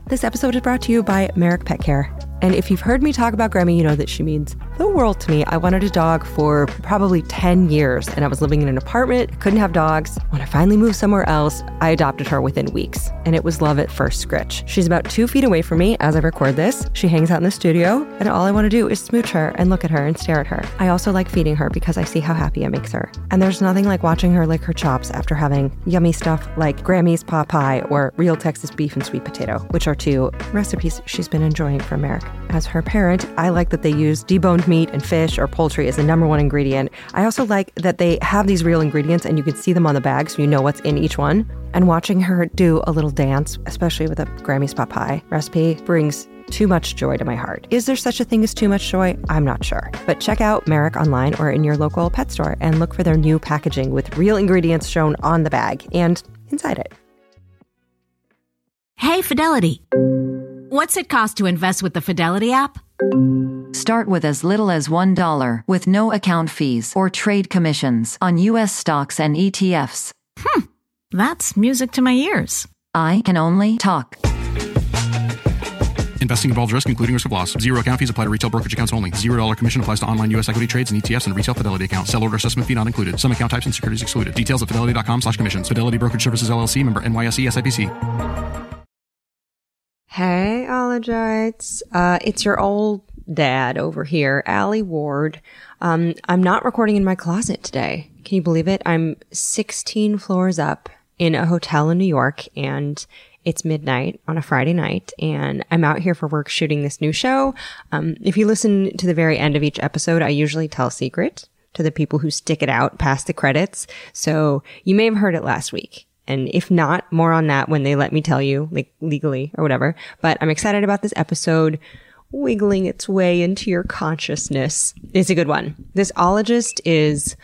This episode is brought to you by Merrick Pet Care. And if you've heard me talk about Grammy, you know that she means the world to me. I wanted a dog for probably 10 years, and I was living in an apartment, couldn't have dogs. When I finally moved somewhere else, I adopted her within weeks, and it was love at first scritch. She's about 2 feet away from me as I record this. She hangs out in the studio, and all I want to do is smooch her and look at her and stare at her. I also like feeding her because I see how happy it makes her. And there's nothing like watching her lick her chops after having yummy stuff like Grammy's pot pie or real Texas beef and sweet potato, which are 2 recipes she's been enjoying from Merrick. As her parent, I like that they use deboned meat and fish or poultry as the #1 ingredient. I also like that they have these real ingredients and you can see them on the bag so you know what's in each one. And watching her do a little dance, especially with a Grammy's pot pie recipe, brings too much joy to my heart. Is there such a thing as too much joy? I'm not sure. But check out Merrick online or in your local pet store and look for their new packaging with real ingredients shown on the bag and inside it. Hey, Fidelity. What's it cost to invest with the Fidelity app? Start with as little as $1 with no account fees or trade commissions on U.S. stocks and ETFs. That's music to my ears. I can only talk. Investing involves risk, including risk of loss. Zero account fees apply to retail brokerage accounts only. $0 commission applies to online U.S. equity trades and ETFs and retail Fidelity accounts. Sell order assessment fee not included. Some account types and securities excluded. Details at fidelity.com/commissions. Fidelity Brokerage Services, LLC, member NYSE SIPC. Hey, Ologites. It's your old dad over here, Allie Ward. I'm not recording in my closet today. Can you believe it? I'm 16 floors up in a hotel in New York, and it's midnight on a Friday night, and I'm out here for work shooting this new show. If you listen to the very end of each episode, I usually tell a secret to the people who stick it out past the credits. So you may have heard it last week. And if not, more on that when they let me tell you, like legally or whatever. But I'm excited about this episode. Wiggling its way into your consciousness is a good one. This ologist is,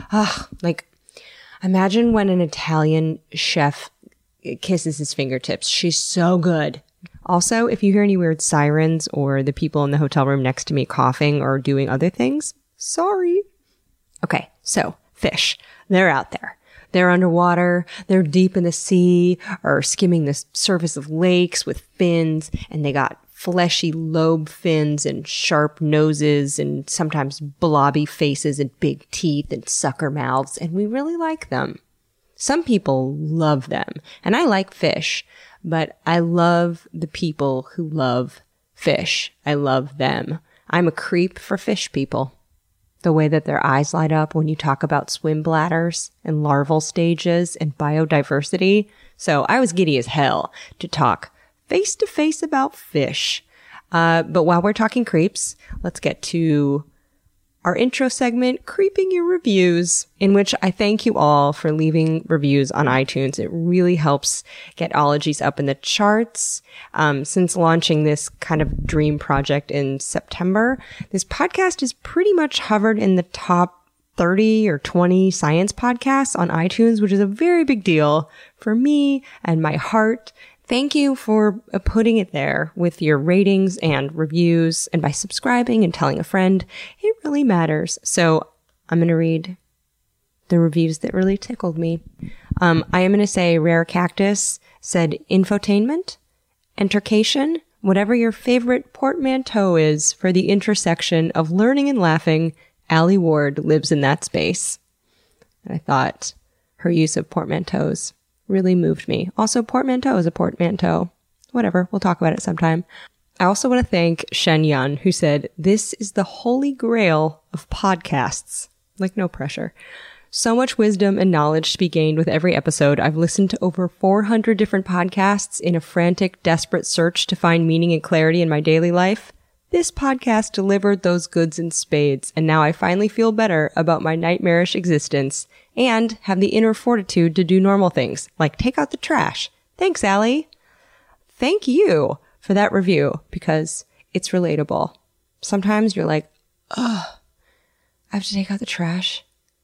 imagine when an Italian chef kisses his fingertips. She's so good. Also, if you hear any weird sirens or the people in the hotel room next to me coughing or doing other things, sorry. Okay, so fish. They're out there. They're underwater, they're deep in the sea, or skimming the surface of lakes with fins, and they got fleshy lobe fins and sharp noses and sometimes blobby faces and big teeth and sucker mouths, and we really like them. Some people love them, and I like fish, but I love the people who love fish. I love them. I'm a creep for fish people. The way that their eyes light up when you talk about swim bladders and larval stages and biodiversity. So I was giddy as hell to talk face to face about fish. But while we're talking creeps, let's get to our intro segment, Creeping Your Reviews, in which I thank you all for leaving reviews on iTunes. It really helps get Ologies up in the charts. Since launching this kind of dream project in September, this podcast has pretty much hovered in the top 30 or 20 science podcasts on iTunes, which is a very big deal for me and my heart. Thank you for putting it there with your ratings and reviews and by subscribing and telling a friend. It really matters. So I'm going to read the reviews that really tickled me. I am going to say Rare Cactus said infotainment, entercation, whatever your favorite portmanteau is for the intersection of learning and laughing, Allie Ward lives in that space. And I thought her use of portmanteaus really moved me. Also, portmanteau is a portmanteau. Whatever, we'll talk about it sometime. I also want to thank Shen Yun, who said, "This is the holy grail of podcasts." Like, no pressure. So much wisdom and knowledge to be gained with every episode. I've listened to over 400 different podcasts in a frantic, desperate search to find meaning and clarity in my daily life. This podcast delivered those goods in spades, and now I finally feel better about my nightmarish existence and have the inner fortitude to do normal things, like take out the trash. Thanks, Allie. Thank you for that review, because it's relatable. Sometimes you're like, I have to take out the trash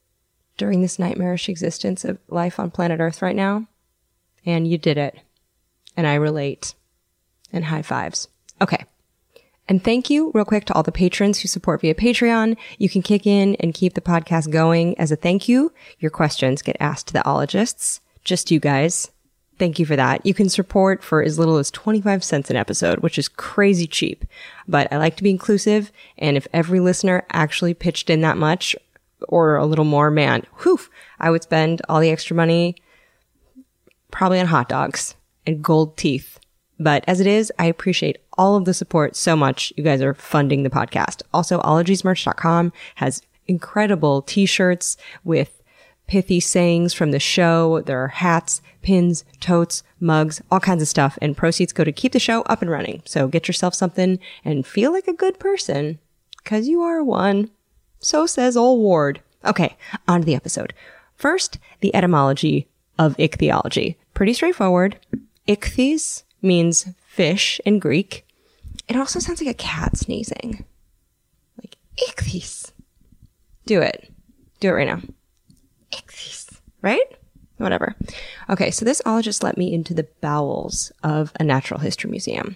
during this nightmarish existence of life on planet Earth right now. And you did it. And I relate. And high fives. Okay. And thank you real quick to all the patrons who support via Patreon. You can kick in and keep the podcast going. As a thank you, your questions get asked to the ologists. Just you guys. Thank you for that. You can support for as little as 25 cents an episode, which is crazy cheap. But I like to be inclusive, and if every listener actually pitched in that much or a little more, man, whew, I would spend all the extra money probably on hot dogs and gold teeth. But as it is, I appreciate all of the support so much. You guys are funding the podcast. Also, ologiesmerch.com has incredible t-shirts with pithy sayings from the show. There are hats, pins, totes, mugs, all kinds of stuff. And proceeds go to keep the show up and running. So get yourself something and feel like a good person, because you are one. So says old Ward. Okay, on to the episode. First, the etymology of ichthyology. Pretty straightforward. Ichthyes means fish in Greek. It also sounds like a cat sneezing. Like, ichthyes. Do it. Do it right now. Ichthyes. Right? Whatever. Okay, so this ologist let me into the bowels of a natural history museum.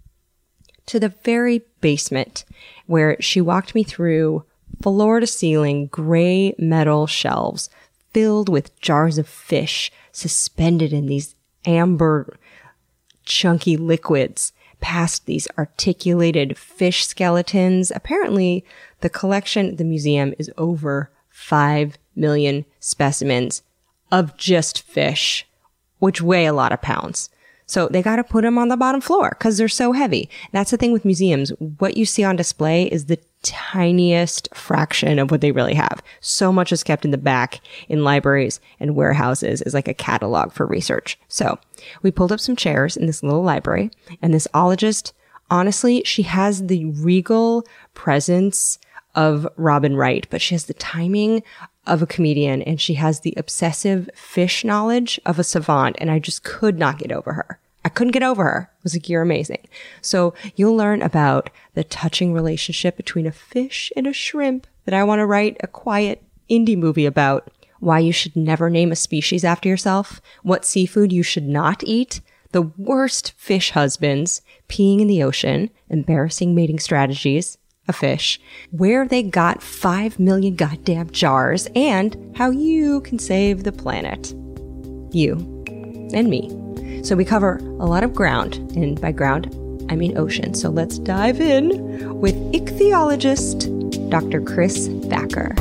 To the very basement, where she walked me through floor-to-ceiling gray metal shelves filled with jars of fish suspended in these amber chunky liquids, past these articulated fish skeletons. Apparently, the collection at the museum is over 5 million specimens of just fish, which weigh a lot of pounds. So they got to put them on the bottom floor because they're so heavy. That's the thing with museums. What you see on display is the tiniest fraction of what they really have. So much is kept in the back in libraries and warehouses as like a catalog for research. So we pulled up some chairs in this little library, and this ologist, honestly, she has the regal presence of Robin Wright, but she has the timing of a comedian, and she has the obsessive fish knowledge of a savant, and I just could not get over her. I couldn't get over her. I was like, you're amazing. So you'll learn about the touching relationship between a fish and a shrimp that I want to write a quiet indie movie about, why you should never name a species after yourself, what seafood you should not eat, the worst fish husbands, peeing in the ocean, embarrassing mating strategies, a fish, where they got 5 million goddamn jars, and how you can save the planet. You and me. So we cover a lot of ground, and by ground, I mean ocean. So let's dive in with ichthyologist Dr. Chris Thacker.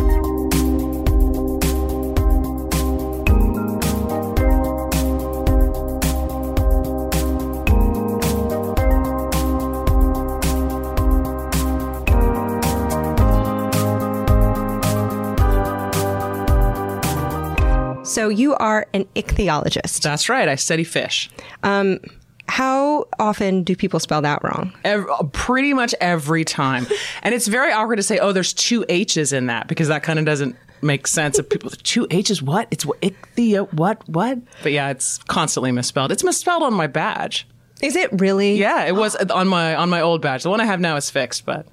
So you are an ichthyologist. That's right. I study fish. How often do people spell that wrong? Pretty much every time. And it's very awkward to say, oh, there's 2 H's in that, because that kind of doesn't make sense. If people, 2 H's, what? It's what? But yeah, it's constantly misspelled. It's misspelled on my badge. Is it really? Yeah, it was on my old badge. The one I have now is fixed, but...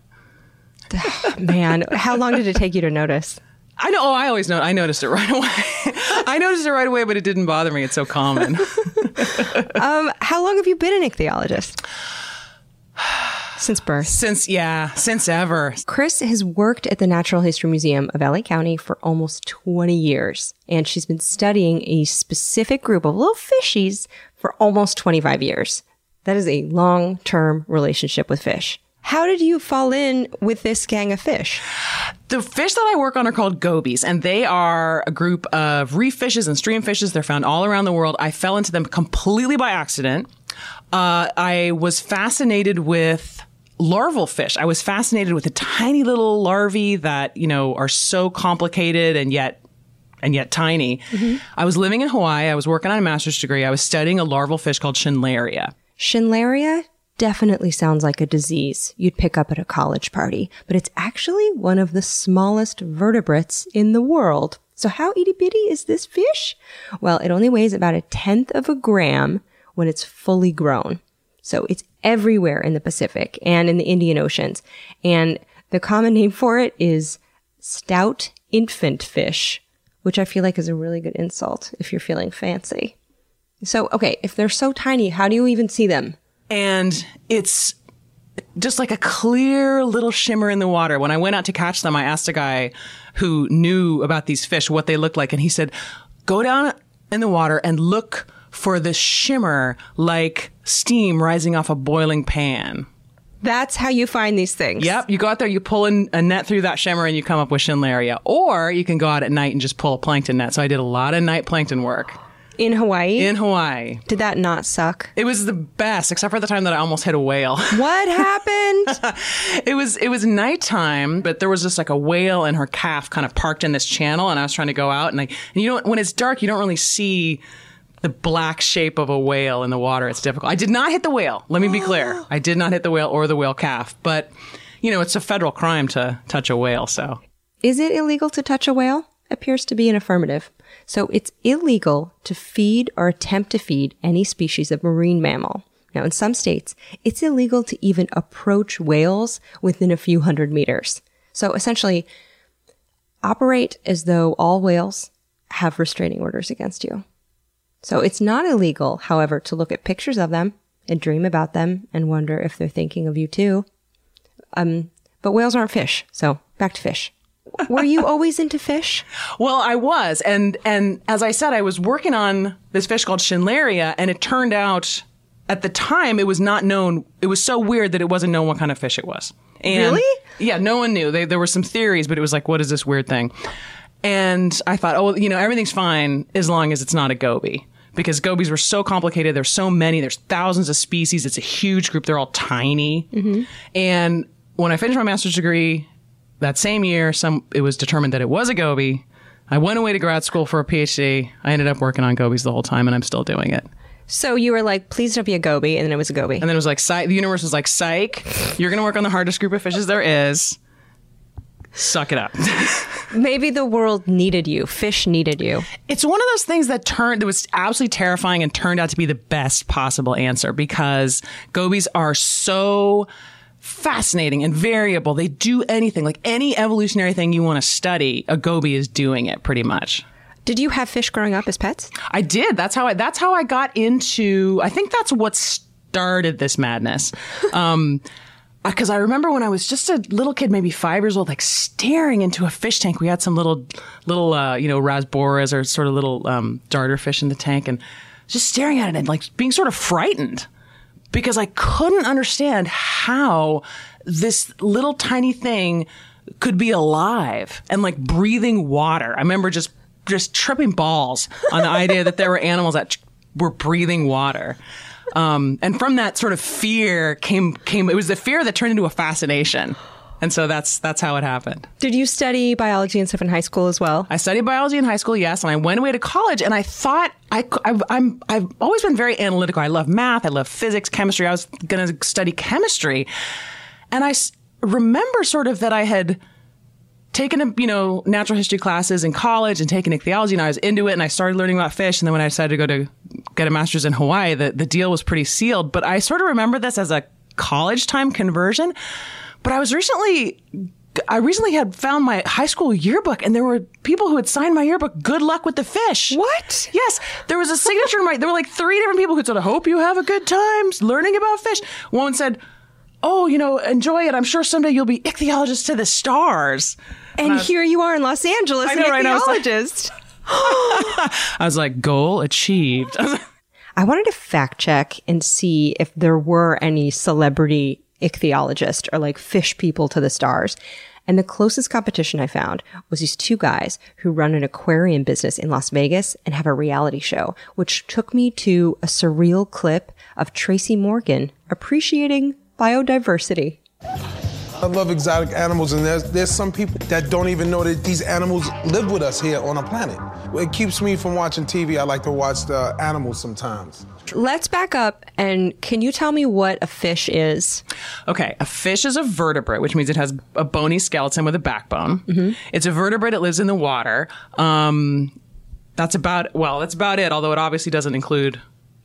Man, how long did it take you to notice? I know. Oh, I always know. I noticed it right away. I noticed it right away, but it didn't bother me. It's so common. How long have you been an ichthyologist? Since birth. Since ever. Chris has worked at the Natural History Museum of LA County for almost 20 years, and she's been studying a specific group of little fishies for almost 25 years. That is a long-term relationship with fish. How did you fall in with this gang of fish? The fish that I work on are called gobies, and they are a group of reef fishes and stream fishes. They're found all around the world. I fell into them completely by accident. I was fascinated with larval fish. I was fascinated with the tiny little larvae that, are so complicated and yet tiny. Mm-hmm. I was living in Hawaii. I was working on a master's degree. I was studying a larval fish called Schindleria. Schindleria definitely sounds like a disease you'd pick up at a college party, but it's actually one of the smallest vertebrates in the world. So how itty-bitty is this fish? Well, it only weighs about 1/10 of a gram when it's fully grown. So it's everywhere in the Pacific and in the Indian Oceans. And the common name for it is stout infant fish, which I feel like is a really good insult if you're feeling fancy. So, okay, if they're so tiny, how do you even see them? And it's just like a clear little shimmer in the water. When I went out to catch them, I asked a guy who knew about these fish what they looked like. And he said, go down in the water and look for the shimmer like steam rising off a boiling pan. That's how you find these things. Yep. You go out there, you pull in a net through that shimmer, and you come up with Schindleria. Or you can go out at night and just pull a plankton net. So I did a lot of night plankton work. In Hawaii? In Hawaii. Did that not suck? It was the best, except for the time that I almost hit a whale. What happened? It was nighttime, but there was just like a whale and her calf kind of parked in this channel, and I was trying to go out, and you don't, when it's dark, you don't really see the black shape of a whale in the water. It's difficult. I did not hit the whale. Let me be clear. I did not hit the whale or the whale calf, but it's a federal crime to touch a whale. So, is it illegal to touch a whale? Appears to be an affirmative. So it's illegal to feed or attempt to feed any species of marine mammal. Now, in some states, it's illegal to even approach whales within a few hundred meters. So essentially, operate as though all whales have restraining orders against you. So it's not illegal, however, to look at pictures of them and dream about them and wonder if they're thinking of you too. But whales aren't fish. So back to fish. Were you always into fish? Well, I was. And as I said, I was working on this fish called Schindleria, and it turned out at the time it was not known. It was so weird that it wasn't known what kind of fish it was. And really? Yeah, no one knew. There were some theories, but it was like, what is this weird thing? And I thought, everything's fine as long as it's not a goby. Because gobies were so complicated. There's so many. There's thousands of species. It's a huge group. They're all tiny. Mm-hmm. And when I finished my master's degree that same year, it was determined that it was a goby. I went away to grad school for a PhD. I ended up working on gobies the whole time, and I'm still doing it. So you were like, please don't be a goby, and then it was a goby. And then it was like, the universe was like, psych, you're going to work on the hardest group of fishes there is. Suck it up. Maybe the world needed you. Fish needed you. It's one of those things that was absolutely terrifying and turned out to be the best possible answer, because gobies are so fascinating and variable. They do anything. Like any evolutionary thing you want to study, a goby is doing it pretty much. Did you have fish growing up as pets? I did. That's how I got into, I think that's what started this madness. Because I remember when I was just a little kid, maybe 5 years old, like staring into a fish tank. We had some little rasboras or sort of little darter fish in the tank, and just staring at it and like being sort of frightened because I couldn't understand how this little tiny thing could be alive and like breathing water. I remember just tripping balls on the idea that there were animals that were breathing water. And from that sort of fear came, it was the fear that turned into a fascination. And so that's how it happened. Did you study biology and stuff in high school as well? I studied biology in high school, yes. And I went away to college, and I thought I've always been very analytical. I love math. I love physics, chemistry. I was going to study chemistry. And I remember sort of that I had taken natural history classes in college and taken ichthyology, and I was into it, and I started learning about fish. And then when I decided to go to get a master's in Hawaii, the deal was pretty sealed. But I sort of remember this as a college time conversion. But I recently had found my high school yearbook, and there were people who had signed my yearbook, good luck with the fish. What? Yes. There was a signature there were like 3 different people who said, I hope you have a good time learning about fish. One said, oh, enjoy it. I'm sure someday you'll be ichthyologist to the stars. And here you are in Los Angeles, an ichthyologist. I was like, goal achieved. I wanted to fact check and see if there were any celebrity ichthyologists or like fish people to the stars. And the closest competition I found was these 2 guys who run an aquarium business in Las Vegas and have a reality show, which took me to a surreal clip of Tracy Morgan appreciating biodiversity. I love exotic animals, and there's some people that don't even know that these animals live with us here on our planet. It keeps me from watching TV. I like to watch the animals sometimes. Let's back up, and can you tell me what a fish is? Okay, a fish is a vertebrate, which means it has a bony skeleton with a backbone. Mm-hmm. It's a vertebrate. It lives in the water. That's about it, although it obviously doesn't include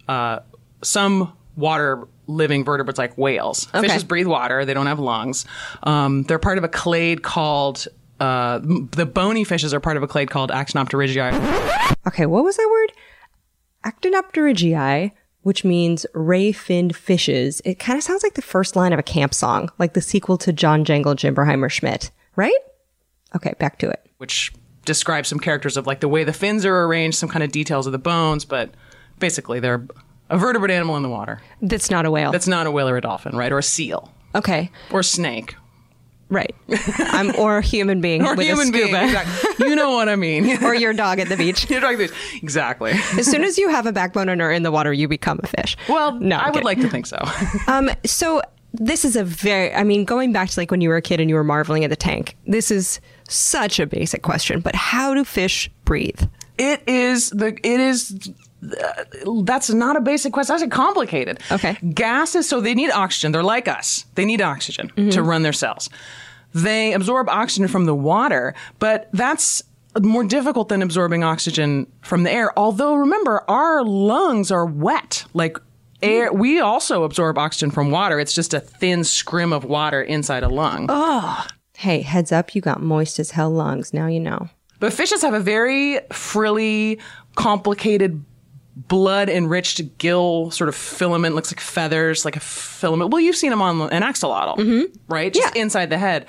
some water living vertebrates like whales. Okay. Fishes breathe water. They don't have lungs. They're part of a clade called, the bony fishes are part of a clade called Actinopterygii. Okay, what was that word? Actinopterygii, which means ray-finned fishes. It kind of sounds like the first line of a camp song, like the sequel to John Jangle Jingleheimer Schmidt, right? Okay, back to it. Which describes some characters of like the way the fins are arranged, some kind of details of the bones, but Basically, they're a vertebrate animal in the water. That's not a whale. That's not a whale or a dolphin, right? Or a seal. Okay. Or a snake. Right. Or a human being Or with human a scuba. being. Exactly. You know what I mean. Or your dog at the beach. Your dog at the beach. Exactly. As soon as you have a backbone and are in the water, you become a fish. Well, no, I would okay. like to think so. So this is going back to like when you were a kid and you were marveling at the tank. This is such a basic question, but how do fish breathe? That's not a basic question. That's complicated. Okay. Gases, so they need oxygen. They're like us. They need oxygen to run their cells. They absorb oxygen from the water, but that's more difficult than absorbing oxygen from the air. Although, remember, our lungs are wet. Like air, we also absorb oxygen from water. It's just a thin scrim of water inside a lung. Oh. Hey, heads up, you got moist as hell lungs. Now you know. But fishes have a very frilly, complicated, blood-enriched gill sort of filament. Looks like feathers, like a filament. Well, you've seen them on an axolotl, right? Just inside the head.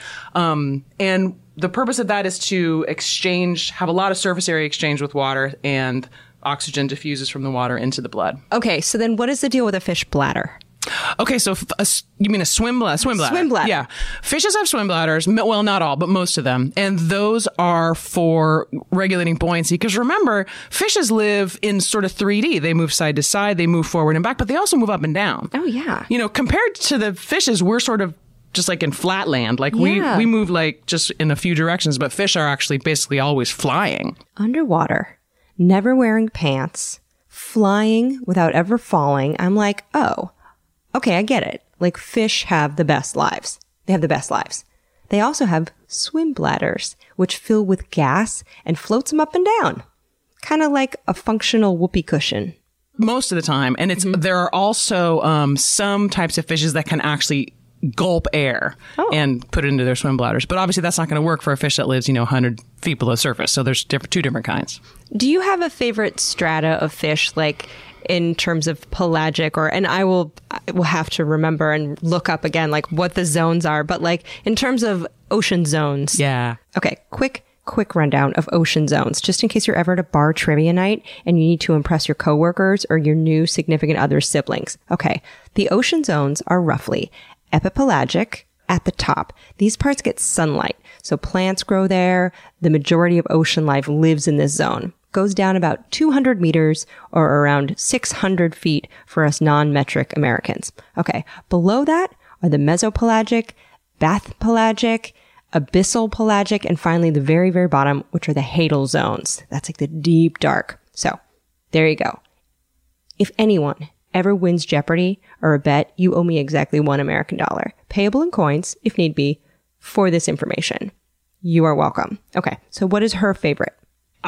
And the purpose of that is to have a lot of surface area exchange with water, and oxygen diffuses from the water into the blood. Okay, so then what is the deal with a fish bladder? Okay, so you mean a swim bladder? Swim bladder. Yeah. Fishes have swim bladders. Well, not all, but most of them. And those are for regulating buoyancy. Because remember, fishes live in sort of 3D. They move side to side, they move forward and back, but they also move up and down. Oh, yeah. You know, compared to the fishes, we're sort of just like in flat land. Like we move like just in a few directions, but fish are actually basically always flying. Underwater, never wearing pants, flying without ever falling. I'm like, oh. Okay, I get it. Like fish have the best lives. They have the best lives. They also have swim bladders, which fill with gas and floats them up and down. Kind of like a functional whoopee cushion. Most of the time. And there are also some types of fishes that can actually gulp air and put it into their swim bladders. But obviously that's not going to work for a fish that lives, 100 feet below the surface. So there's two different kinds. Do you have a favorite strata of fish, like in terms of pelagic, and I will have to remember and look up again, like what the zones are, but like in terms of ocean zones. Yeah. Okay. Quick rundown of ocean zones, just in case you're ever at a bar trivia night and you need to impress your coworkers or your new significant other's siblings. Okay. The ocean zones are roughly epipelagic at the top. These parts get sunlight. So plants grow there. The majority of ocean life lives in this zone. Goes down about 200 meters or around 600 feet for us non-metric Americans. Okay. Below that are the mesopelagic, bathypelagic, abyssal pelagic, and finally the very, very bottom, which are the hadal zones. That's like the deep dark. So there you go. If anyone ever wins Jeopardy or a bet, you owe me exactly $1 American, payable in coins if need be, for this information. You are welcome. Okay. So what is her favorite?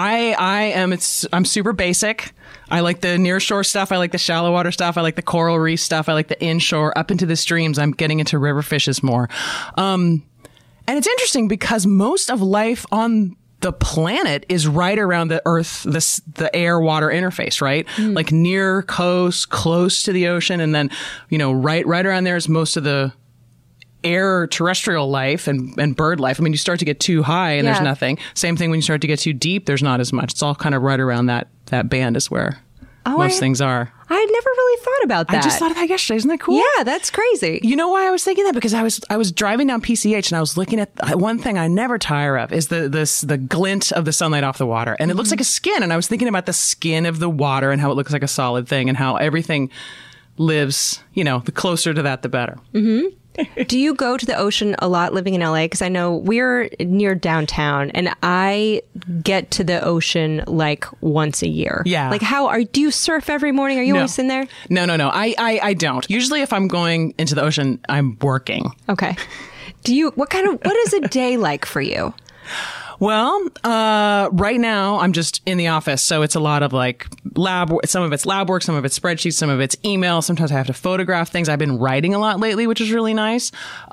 I'm super basic. I like the near shore stuff. I like the shallow water stuff. I like the coral reef stuff. I like the inshore. Up into the streams, I'm getting into river fishes more. And it's interesting because most of life on the planet is right around the earth, the air water interface, right? Like near coast, close to the ocean. And then, right around there is most of the air terrestrial life and bird life. I mean, you start to get too high and there's nothing. Same thing when you start to get too deep, there's not as much. It's all kind of right around that band is where most things are. I had never really thought about that. I just thought of that yesterday. Isn't that cool? Yeah, that's crazy. You know why I was thinking that? Because I was driving down PCH and I was looking at one thing I never tire of is the glint of the sunlight off the water. And it looks like a skin. And I was thinking about the skin of the water and how it looks like a solid thing and how everything lives, the closer to that, the better. Mm-hmm. Do you go to the ocean a lot living in LA? Because I know we're near downtown and I get to the ocean like once a year. Yeah. Like do you surf every morning? Are you always in there? No. I don't. Usually if I'm going into the ocean, I'm working. Okay. What is a day like for you? Well, right now I'm just in the office. So it's a lot of like some of it's lab work, some of it's spreadsheets, some of it's email. Sometimes I have to photograph things. I've been writing a lot lately, which is really nice.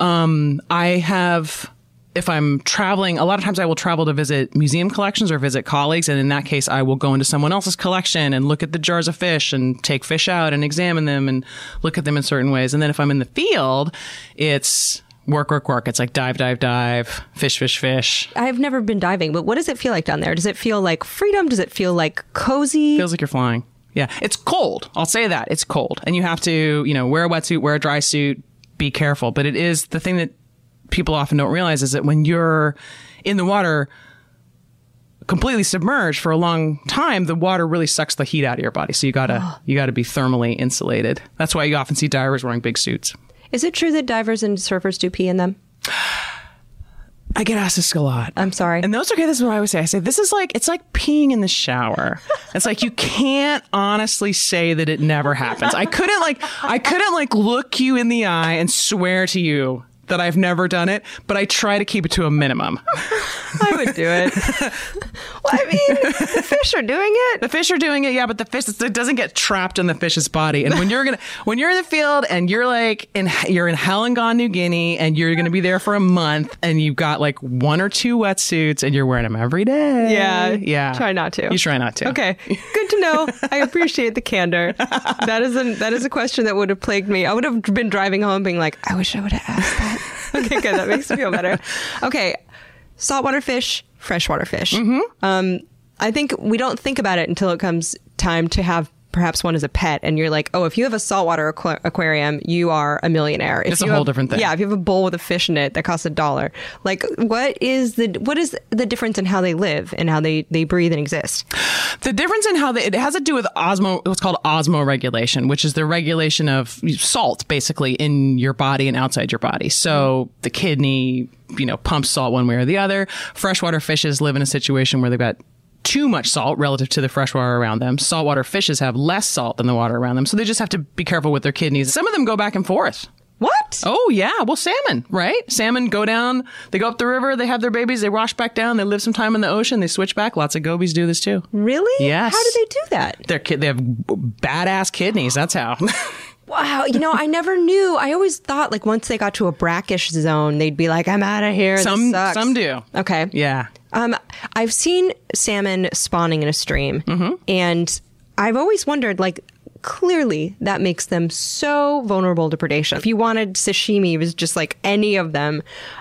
If I'm traveling, a lot of times I will travel to visit museum collections or visit colleagues. And in that case, I will go into someone else's collection and look at the jars of fish and take fish out and examine them and look at them in certain ways. And then if I'm in the field, it's work. It's like dive, fish. I've never been diving, but what does it feel like down there? Does it feel like freedom? Does it feel like cozy? Feels like you're flying. Yeah. It's cold. I'll say that. It's cold. And you have to, wear a wetsuit, wear a dry suit, be careful. But it is the thing that people often don't realize is that when you're in the water completely submerged for a long time, the water really sucks the heat out of your body. So you gotta be thermally insulated. That's why you often see divers wearing big suits. Is it true that divers and surfers do pee in them? I get asked this a lot. I'm sorry. And this is what I always say. I say, it's like peeing in the shower. It's like, you can't honestly say that it never happens. I couldn't look you in the eye and swear to you that I've never done it, but I try to keep it to a minimum. I would do it. Well, I mean, the fish are doing it. The fish are doing it, yeah, but the fish, it doesn't get trapped in the fish's body. And when you're in the field and you're you're in Halangan, New Guinea, and you're going to be there for a month, and you've got like 1 or 2 wetsuits, and you're wearing them every day. Yeah. Try not to. You try not to. Okay. Good to know. I appreciate the candor. That is a question that would have plagued me. I would have been driving home being like, I wish I would have asked that. Okay, good. That makes me feel better. Okay. Saltwater fish, freshwater fish. Mm-hmm. I think we don't think about it until it comes time to have perhaps one as a pet. And you're like, oh, if you have a saltwater aquarium, you are a millionaire. If it's a whole different thing. Yeah. If you have a bowl with a fish in it that costs $1, like what is the difference in how they live and how they breathe and exist? The difference in it has to do with what's called osmoregulation, which is the regulation of salt basically in your body and outside your body. So the kidney, pumps salt one way or the other. Freshwater fishes live in a situation where they've got too much salt relative to the fresh water around them. Saltwater fishes have less salt than the water around them. So they just have to be careful with their kidneys. Some of them go back and forth. What? Oh, yeah. Well, salmon, right? Salmon go down, they go up the river, they have their babies, they wash back down, they live some time in the ocean, they switch back. Lots of gobies do this too. Really? Yes. How do they do that? They have badass kidneys. That's how. Wow. I never knew. I always thought like once they got to a brackish zone, they'd be like, I'm out of here. Some this do. sucks. Okay. Yeah. I've seen salmon spawning in a stream, and I've always wondered, like, clearly that makes them so vulnerable to predation. If you wanted sashimi, it was just like any of them.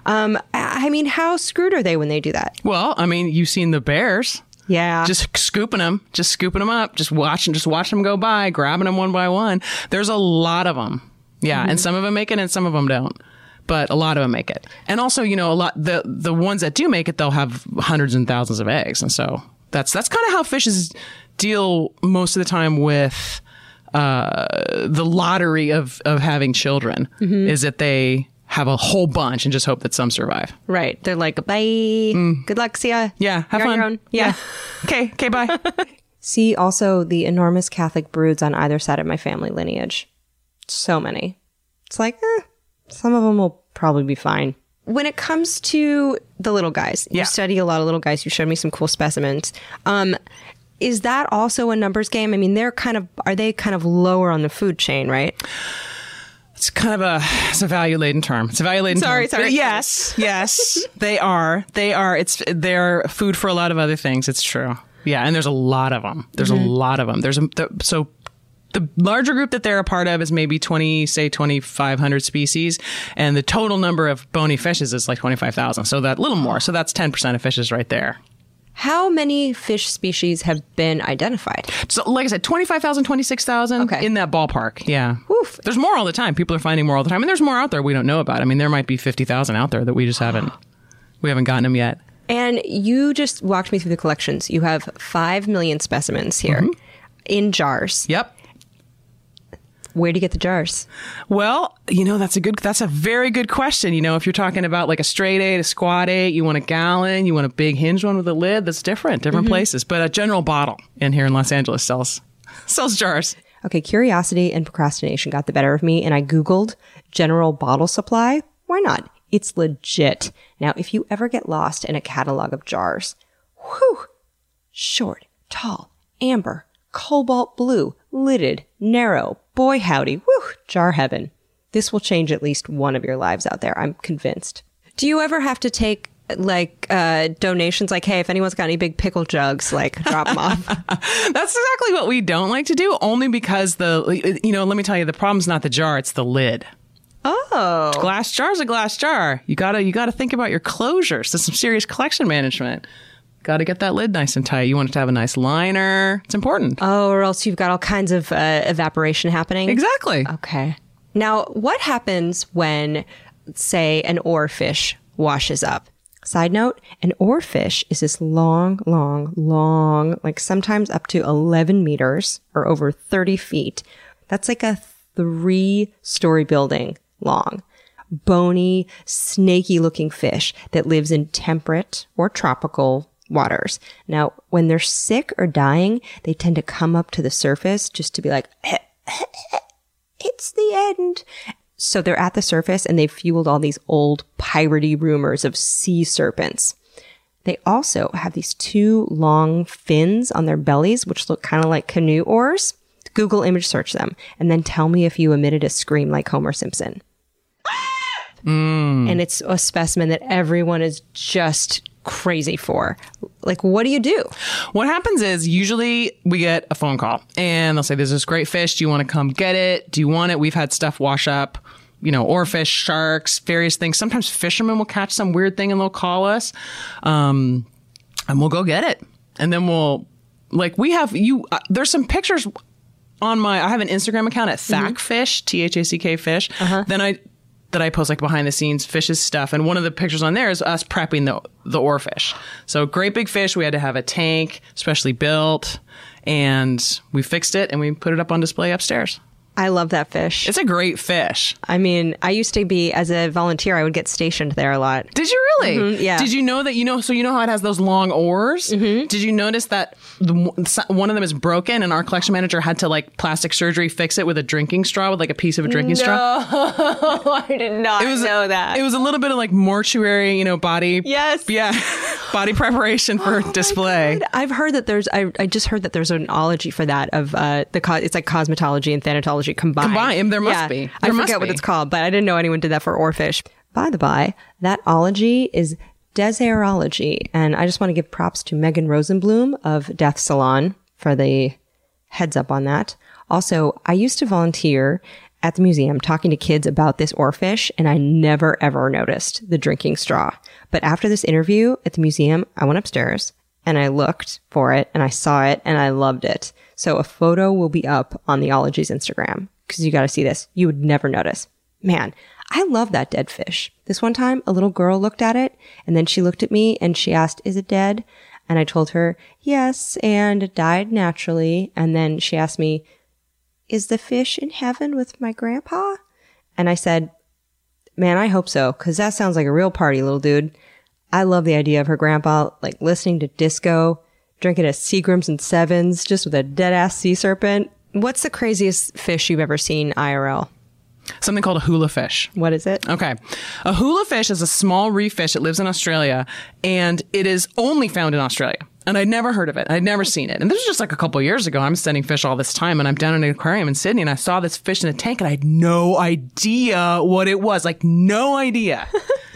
I mean, how screwed are they when they do that? Well, I mean, you've seen the bears. Yeah. Just scooping them up, just watch them go by, grabbing them one by one. There's a lot of them. Yeah. And some of them make it and some of them don't. But a lot of them make it. And also, a lot, the ones that do make it, they'll have hundreds and thousands of eggs. And so that's kind of how fishes deal most of the time with the lottery of having children, is that they have a whole bunch and just hope that some survive. Right. They're like, bye. Good luck. See ya. Yeah. Have You're fun. on your own. Yeah. Okay, bye. See also the enormous Catholic broods on either side of my family lineage. So many. It's like, some of them will probably be fine. When it comes to the little guys, you study a lot of little guys. You showed me some cool specimens. Is that also a numbers game? I mean, are they kind of lower on the food chain, right? It's kind of it's a value-laden term. It's a value-laden term. Sorry. Yes, they are. They're food for a lot of other things. It's true. Yeah, and there's a lot of them. There's so the larger group that they're a part of is maybe 2,500 species, and the total number of bony fishes is like 25,000. So that little more. So that's 10% of fishes right there. How many fish species have been identified? So, like I said, 25,000, 26,000 in that ballpark. Yeah. Oof. There's more all the time. People are finding more all the time. And there's more out there we don't know about. I mean, there might be 50,000 out there that we just haven't gotten them yet. And you just walked me through the collections. You have 5 million specimens here in jars. Yep. Where do you get the jars? Well, that's a very good question. If you're talking about like a straight 8, a squat 8, you want a gallon, you want a big hinged one with a lid, that's different places. But a General Bottle in here in Los Angeles sells jars. Okay, curiosity and procrastination got the better of me, and I Googled General Bottle Supply. Why not? It's legit. Now, if you ever get lost in a catalog of jars, short, tall, amber, cobalt blue, lidded, narrow, boy howdy, jar heaven. This will change at least one of your lives out there. I'm convinced. Do you ever have to take donations? Like, hey, if anyone's got any big pickle jugs, like drop them off. That's exactly what we don't like to do, only because let me tell you, the problem's not the jar, it's the lid. Oh. Glass jar's a glass jar. You gotta think about your closures. There's some serious collection management. got to get that lid nice and tight. You want it to have a nice liner. It's important. Oh, or else you've got all kinds of evaporation happening. Exactly. Okay. Now, what happens when, say, an oarfish washes up? Side note, an oarfish is this long, like sometimes up to 11 meters or over 30 feet. That's like a 3-story building long. Bony, snaky looking fish that lives in temperate or tropical waters. Now, when they're sick or dying, they tend to come up to the surface just to be like, it's the end. So they're at the surface and they've fueled all these old piratey rumors of sea serpents. They also have these 2 long fins on their bellies, which look kind of like canoe oars. Google image search them and then tell me if you emitted a scream like Homer Simpson. And it's a specimen that everyone is just crazy for. Like, what do you do? What happens is usually we get a phone call and they'll say, there's this great fish. Do you want to come get it? Do you want it? We've had stuff wash up, oarfish, sharks, various things. Sometimes fishermen will catch some weird thing and they'll call us. And we'll go get it. And then there's some pictures on I have an Instagram account at ThackFish, THACK fish. That I post like behind the scenes fishes stuff. And one of the pictures on there is us prepping the oarfish. So great big fish. We had to have a tank specially built and we fixed it and we put it up on display upstairs. I love that fish. It's a great fish. I mean, I used to be, as a volunteer, I would get stationed there a lot. Did you really? Mm-hmm, yeah. Did you know that, so you know how it has those long oars? Mm-hmm. Did you notice that one of them is broken and our collection manager had to plastic surgery fix it with a drinking straw, with a piece of a drinking straw? I did not know that. It was a little bit of mortuary, body. Yes. Yeah. Body preparation for display. I've heard that I just heard that there's an ology for that of it's like cosmetology and thanatology combined. There must be. I forget what it's called, but I didn't know anyone did that for oarfish. By the by, that ology is Deserology, and I just want to give props to Megan Rosenblum of Death Salon for the heads up on that. Also, I used to volunteer at the museum talking to kids about this oarfish, and I never ever noticed the drinking straw. But after this interview at the museum, I went upstairs and I looked for it and I saw it and I loved it. So a photo will be up on the Ologies Instagram because you got to see this. You would never notice. Man, I love that dead fish. This one time, a little girl looked at it and then she looked at me and she asked, "Is it dead?" And I told her, "Yes, and it died naturally." And then she asked me, "Is the fish in heaven with my grandpa?" And I said, "Man, I hope so, because that sounds like a real party, little dude." I love the idea of her grandpa listening to disco, drinking a Seagrams and Sevens just with a dead-ass sea serpent. What's the craziest fish you've ever seen IRL? Something called a hula fish. What is it? Okay. A hula fish is a small reef fish. It lives in Australia, and it is only found in Australia. And I'd never heard of it. I'd never seen it. And this was just a couple of years ago. I'm studying fish all this time, and I'm down in an aquarium in Sydney, and I saw this fish in a tank, and I had no idea what it was. No idea.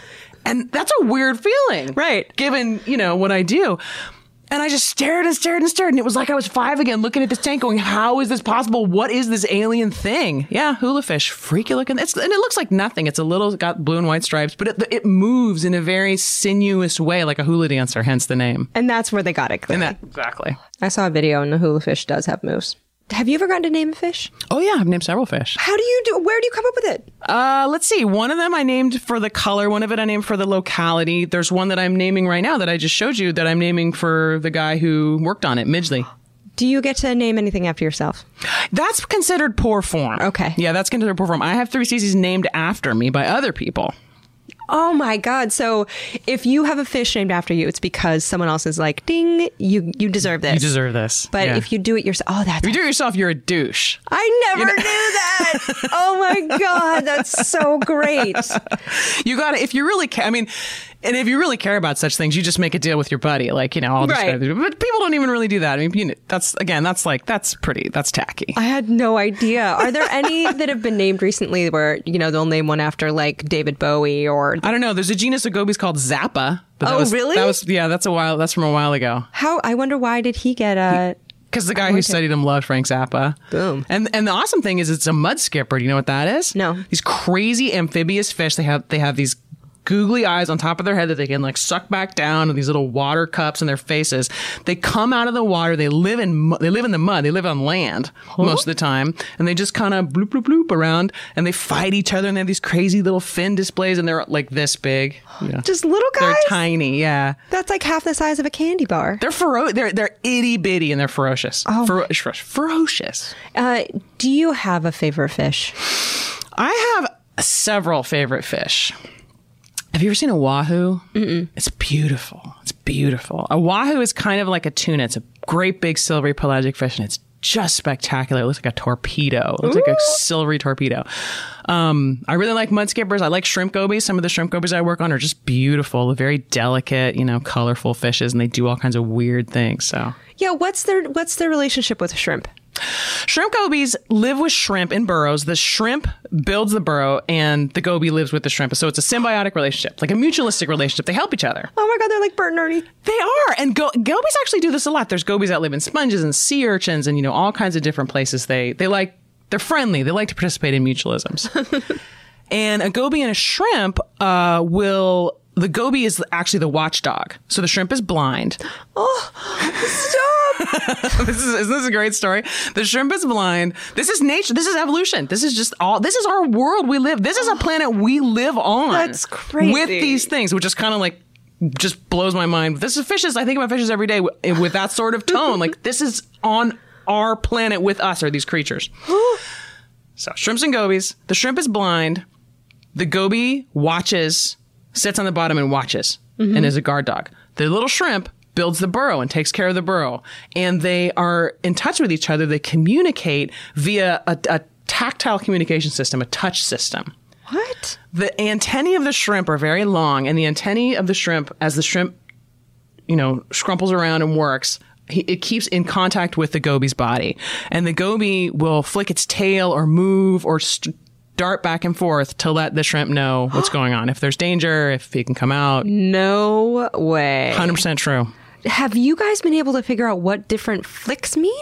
And that's a weird feeling. Right. Given, what I do. And I just stared and stared and stared. And it was like I was 5 again, looking at this tank going, how is this possible? What is this alien thing? Yeah, hula fish. Freaky looking. And it looks like nothing. It's got blue and white stripes, but it moves in a very sinuous way, like a hula dancer, hence the name. And that's where they got it. Exactly. I saw a video and the hula fish does have moves. Have you ever gotten to name a fish? Oh, yeah. I've named several fish. Where do you come up with it? Let's see. One of them I named for the color. One of it I named for the locality. There's one that I'm naming right now that I just showed you that I'm naming for the guy who worked on it, Midgley. Do you get to name anything after yourself? That's considered poor form. Okay. Yeah, that's considered poor form. I have 3 species named after me by other people. Oh my God. So if you have a fish named after you, it's because someone else is like, ding, you deserve this. You deserve this. But if you do it yourself, if you do it yourself, you're a douche. I never knew that. Oh my God. That's so great. You got to, if you really care, and if you really care about such things, you just make a deal with your buddy. I'll just, right. But people don't even really do that. That's tacky. I had no idea. Are there any that have been named recently where, they'll name one after David Bowie or... I don't know. There's a genus of gobies called Zappa. Really? That's from a while ago. How? I wonder why did he get because the guy who studied him loved Frank Zappa. Boom. And the awesome thing is it's a mud skipper. Do you know what that is? No. These crazy amphibious fish. They have these googly eyes on top of their head that they can like suck back down with these little water cups in their faces. They come out of the water. They live in the mud. They live on land most of the time. And they just kind of bloop, bloop, bloop around and they fight each other and they have these crazy little fin displays and they're like this big. Yeah. Just little guys? They're tiny, yeah. That's like half the size of a candy bar. They're itty bitty and they're ferocious. Ferocious. Do you have a favorite fish? I have several favorite fish. Have you ever seen a wahoo? Mm-mm. It's beautiful. It's beautiful. A wahoo is kind of like a tuna. It's a great big silvery pelagic fish and it's just spectacular. It looks like a torpedo. It looks like a silvery torpedo. I really like mud skippers. I like shrimp gobies. Some of the shrimp gobies I work on are just beautiful, very delicate, colorful fishes, and they do all kinds of weird things. So yeah, what's their relationship with shrimp? Shrimp gobies live with shrimp in burrows. The shrimp builds the burrow and the goby lives with the shrimp. So it's a symbiotic relationship, like a mutualistic relationship. They help each other. Oh my God, they're like Bert and Ernie. They are. And gobies actually do this a lot. There's gobies that live in sponges and sea urchins and, all kinds of different places. They're friendly. They like to participate in mutualisms. And a goby and a shrimp the goby is actually the watchdog. So the shrimp is blind. Oh, stop. Isn't this a great story? The shrimp is blind. This is nature. This is evolution. This is our world we live. This is a planet we live on. That's crazy. With these things, which is kind of like, just blows my mind. This is fishes. I think about fishes every day with that sort of tone. Like this is on our planet with us are these creatures. So shrimps and gobies. The shrimp is blind. The goby sits on the bottom and watches and is a guard dog. The little shrimp builds the burrow and takes care of the burrow. And they are in touch with each other. They communicate via a tactile communication system, a touch system. What? The antennae of the shrimp are very long, and the antennae of the shrimp, as the shrimp, scrumples around and works, it keeps in contact with the goby's body. And the goby will flick its tail or move or dart back and forth to let the shrimp know what's going on. If there's danger, if he can come out. No way. 100% true. Have you guys been able to figure out what different flicks mean?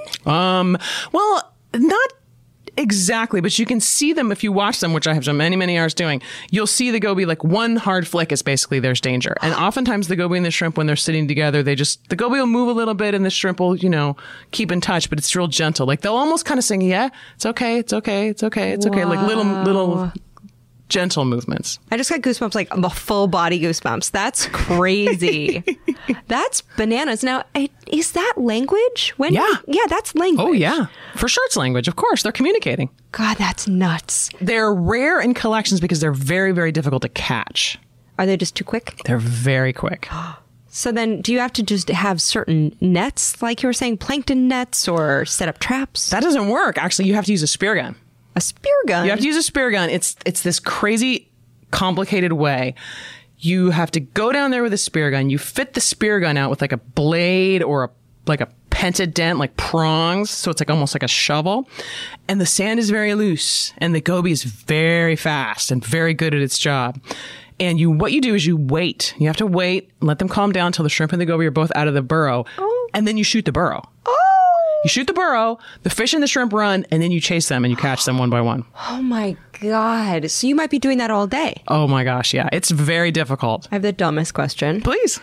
Well, not exactly, but you can see them if you watch them, which I have done many, many hours doing. You'll see the goby, like one hard flick is basically there's danger. And oftentimes the goby and the shrimp, when they're sitting together, the goby will move a little bit and the shrimp will, keep in touch, but it's real gentle. Like they'll almost kind of sing, yeah, it's okay, it's okay, it's okay, it's okay. Like little gentle movements. I just got goosebumps, like full body goosebumps. That's crazy. That's bananas. Now, is that language? Yeah, that's language. Oh, yeah. For sure it's language. Of course. They're communicating. God, that's nuts. They're rare in collections because they're very, very difficult to catch. Are they just too quick? They're very quick. So then do you have to just have certain nets, like you were saying, plankton nets, or set up traps? That doesn't work. Actually, you have to use a spear gun. A spear gun? You have to use a spear gun. It's this crazy, complicated way. You have to go down there with a spear gun. You fit the spear gun out with like a blade or like a pentadent, like prongs. So it's like almost like a shovel. And the sand is very loose. And the goby is very fast and very good at its job. And what you do is you wait. You have to wait, let them calm down until the shrimp and the goby are both out of the burrow. Oh. And then you shoot the burrow. Oh. You shoot the burrow, the fish and the shrimp run, and then you chase them and you catch them one by one. Oh my God. So you might be doing that all day. Oh my gosh, yeah. It's very difficult. I have the dumbest question. Please.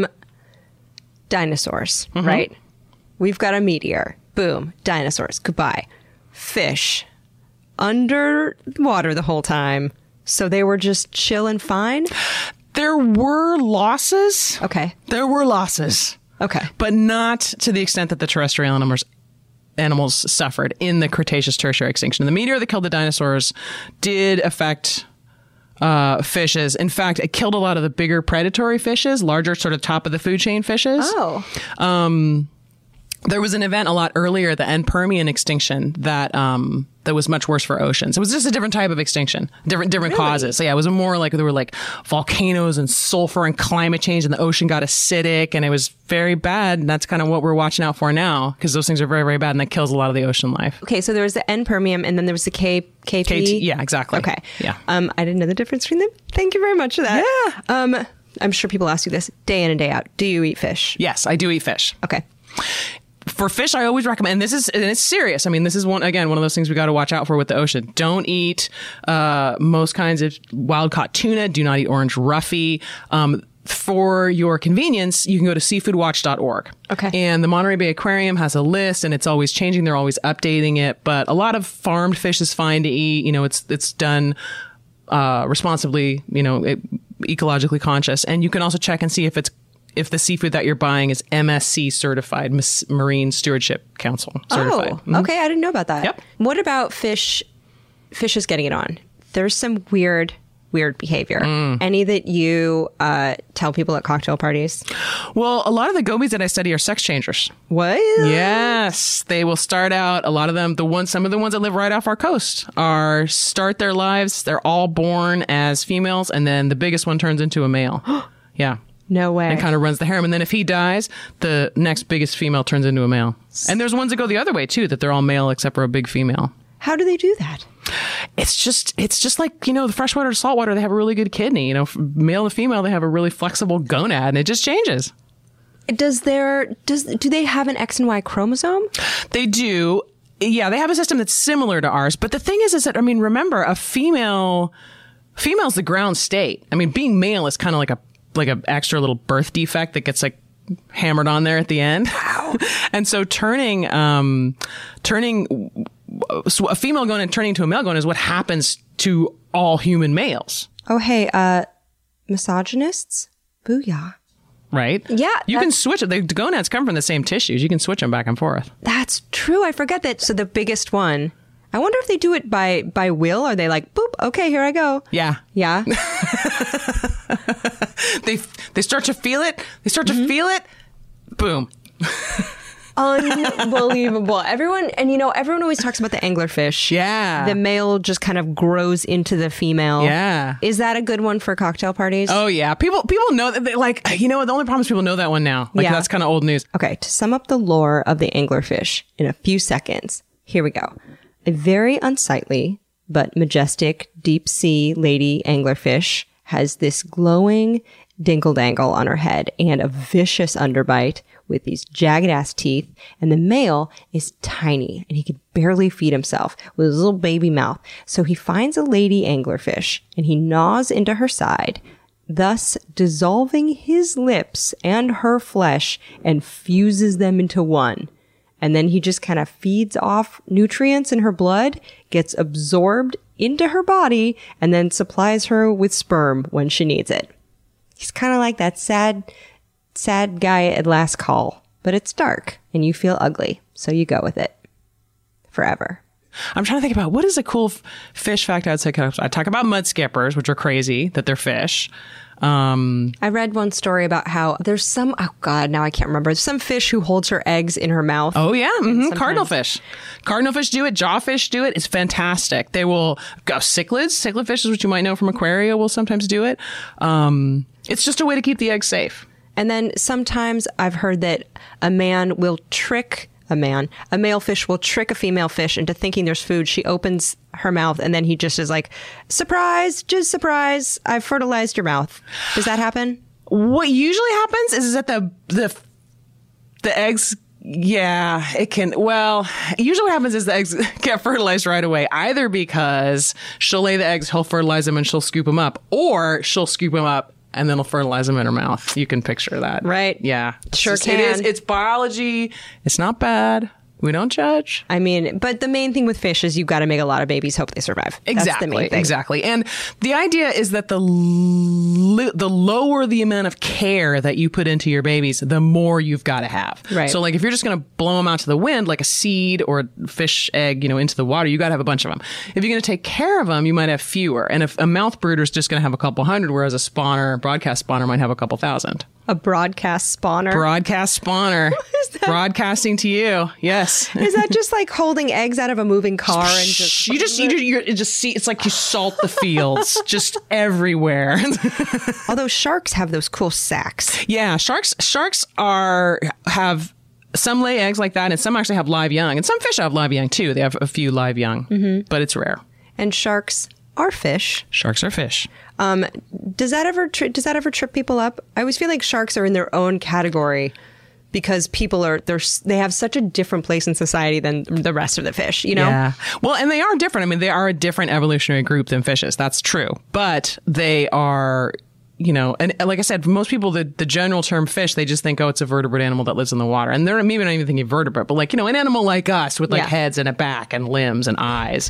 Dinosaurs, right? We've got a meteor. Boom. Dinosaurs. Goodbye. Fish. Underwater the whole time. So they were just chill and fine? There were losses. Okay. There were losses. Okay. But not to the extent that the terrestrial animals suffered in the Cretaceous Tertiary extinction. The meteor that killed the dinosaurs did affect fishes. In fact, it killed a lot of the bigger predatory fishes, larger sort of top of the food chain fishes. Oh. There was an event a lot earlier, the end Permian extinction, that was much worse for oceans. It was just a different type of extinction, different really? Causes. So yeah, it was more like there were like volcanoes and sulfur and climate change, and the ocean got acidic, and it was very bad. And that's kind of what we're watching out for now, because those things are very, very bad, and that kills a lot of the ocean life. Okay, so there was the end Permian, and then there was the KP. Yeah, exactly. Okay. Yeah. I didn't know the difference between them. Thank you very much for that. Yeah. I'm sure people ask you this day in and day out. Do you eat fish? Yes, I do eat fish. Okay. For fish, I always recommend, and it's serious. I mean, this is one of those things we got to watch out for with the ocean. Don't eat most kinds of wild caught tuna. Do not eat orange roughy. For your convenience, you can go to seafoodwatch.org. Okay. And the Monterey Bay Aquarium has a list, and it's always changing. They're always updating it. But a lot of farmed fish is fine to eat. It's done responsibly, ecologically conscious. And you can also check and see if the seafood that you're buying is MSC certified, Marine Stewardship Council certified. Oh, okay. I didn't know about that. Yep. What about fish? Fish is getting it on. There's some weird behavior. Any that you tell people at cocktail parties? Well, a lot of the gobies that I study are sex changers. What? Yes. They will start out, a lot of them, some of the ones that live right off our coast start their lives. They're all born as females, and then the biggest one turns into a male. Yeah. No way. And kind of runs the harem. And then if he dies, the next biggest female turns into a male. And there's ones that go the other way too, that they're all male except for a big female. How do they do that? It's just like, the freshwater to saltwater, they have a really good kidney. Male to female, they have a really flexible gonad, and it just changes. Do they have an X and Y chromosome? They do. Yeah, they have a system that's similar to ours. But the thing is that, remember, a female's the ground state. Being male is kind of like an extra little birth defect that gets like hammered on there at the end. Wow. And so turning a female gonad and turning to a male gonad is what happens to all human males. Oh, hey, misogynists? Booyah. Right? Yeah. You can switch it. The gonads come from the same tissues. You can switch them back and forth. That's true. I forget that. So the biggest one, I wonder if they do it by will. Are they like, boop, okay, here I go. Yeah. Yeah. They start to feel it. They start to feel it. Boom. Unbelievable. Everyone always talks about the anglerfish. Yeah. The male just kind of grows into the female. Yeah. Is that a good one for cocktail parties? Oh, yeah. People know that. The only problem is people know that one now. That's kind of old news. Okay. To sum up the lore of the anglerfish in a few seconds, here we go. A very unsightly but majestic deep sea lady anglerfish has this glowing dinkle-dangle on her head and a vicious underbite with these jagged-ass teeth, and the male is tiny, and he could barely feed himself with his little baby mouth. So he finds a lady anglerfish, and he gnaws into her side, thus dissolving his lips and her flesh and fuses them into one. And then he just kind of feeds off nutrients in her blood, gets absorbed into her body, and then supplies her with sperm when she needs it. He's kind of like that sad guy at last call, but it's dark and you feel ugly. So you go with it forever. I'm trying to think about what is a cool fish fact I'd say. I talk about mud skippers, which are crazy that they're fish. I read one story about how there's some, oh God, now I can't remember. Some fish who holds her eggs in her mouth. Oh yeah. Mm-hmm. Cardinalfish. Cardinalfish do it. Jawfish do it. It's fantastic. They will go cichlids. Cichlid fish is what you might know from aquaria will sometimes do it. It's just a way to keep the eggs safe. And then sometimes I've heard that a male fish will trick a female fish into thinking there's food. She opens her mouth and then he just is like, surprise, I've fertilized your mouth. Does that happen? What usually happens is that the eggs, yeah, it can. Well, usually what happens is the eggs get fertilized right away, either because she'll lay the eggs, he'll fertilize them and she'll scoop them up, or she'll scoop them up and then he'll fertilize them in her mouth. You can picture that. Right. Yeah. Sure can. It is. It's biology. It's not bad. We don't judge. I mean, but the main thing with fish is you've got to make a lot of babies, hope they survive. Exactly. That's the main thing. Exactly. And the idea is that the lower the amount of care that you put into your babies, the more you've got to have. Right. So like if you're just going to blow them out to the wind, like a seed or a fish egg, into the water, you got to have a bunch of them. If you're going to take care of them, you might have fewer. And if a mouth brooder is just going to have a couple hundred, whereas a broadcast spawner might have a couple thousand. A broadcast spawner? Broadcast spawner. What is that? Broadcasting to you. Yes. Is that just like holding eggs out of a moving car and just... You just see, it's like you salt the fields just everywhere. Although sharks have those cool sacks. Yeah. Sharks have some lay eggs like that and some actually have live young. And some fish have live young too. They have a few live young, but it's rare. And sharks are fish. Sharks are fish. Does that ever trip people up? I always feel like sharks are in their own category because people they have such a different place in society than the rest of the fish, you know? Yeah. Well, and they are different. I mean, they are a different evolutionary group than fishes. That's true. But they are, you know, and like I said, for most people, the general term fish, they just think, oh, it's a vertebrate animal that lives in the water. And they're maybe not even thinking vertebrate, but like, you know, an animal like us with like heads and a back and limbs and eyes.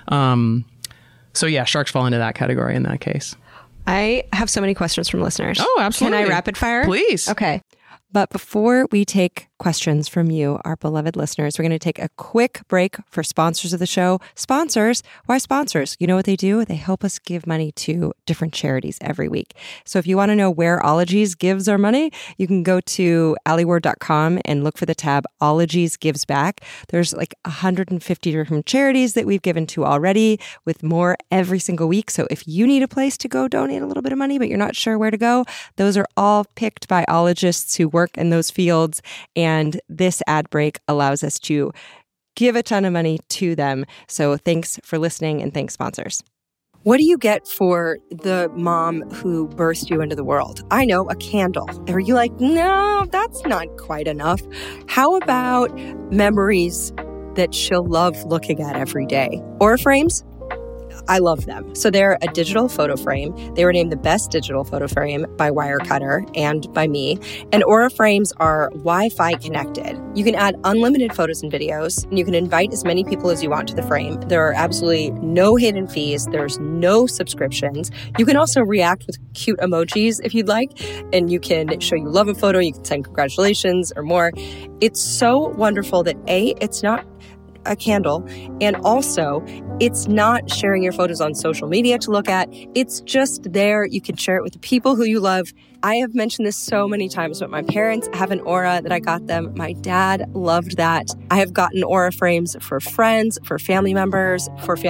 So yeah, sharks fall into that category in that case. I have so many questions from listeners. Oh, absolutely. Can I rapid fire? Please. Okay. But before we take questions from you, our beloved listeners, we're going to take a quick break for sponsors of the show. Sponsors? Why sponsors? You know what they do? They help us give money to different charities every week. So if you want to know where Ologies gives our money, you can go to alieward.com and look for the tab Ologies Gives Back. There's like 150 different charities that we've given to already, with more every single week. So if you need a place to go donate a little bit of money, but you're not sure where to go, those are all picked by ologists who work in those fields. And this ad break allows us to give a ton of money to them. So thanks for listening, and thanks, sponsors. What do you get for the mom who birthed you into the world? I know, a candle. Are you like, no, that's not quite enough? How about memories that she'll love looking at every day? Aura frames? I love them. So they're a digital photo frame. They were named the best digital photo frame by Wirecutter and by me. And Aura frames are Wi-Fi connected. You can add unlimited photos and videos, and you can invite as many people as you want to the frame. There are absolutely no hidden fees. There's no subscriptions. You can also react with cute emojis if you'd like, and you can show you love a photo. You can send congratulations or more. It's so wonderful that it's not a candle, and also it's not sharing your photos on social media to look at. It's just there. You can share it with the people who you love. I have mentioned this so many times, but my parents have an Aura that I got them. My dad loved that. I have gotten Aura frames for friends, for family members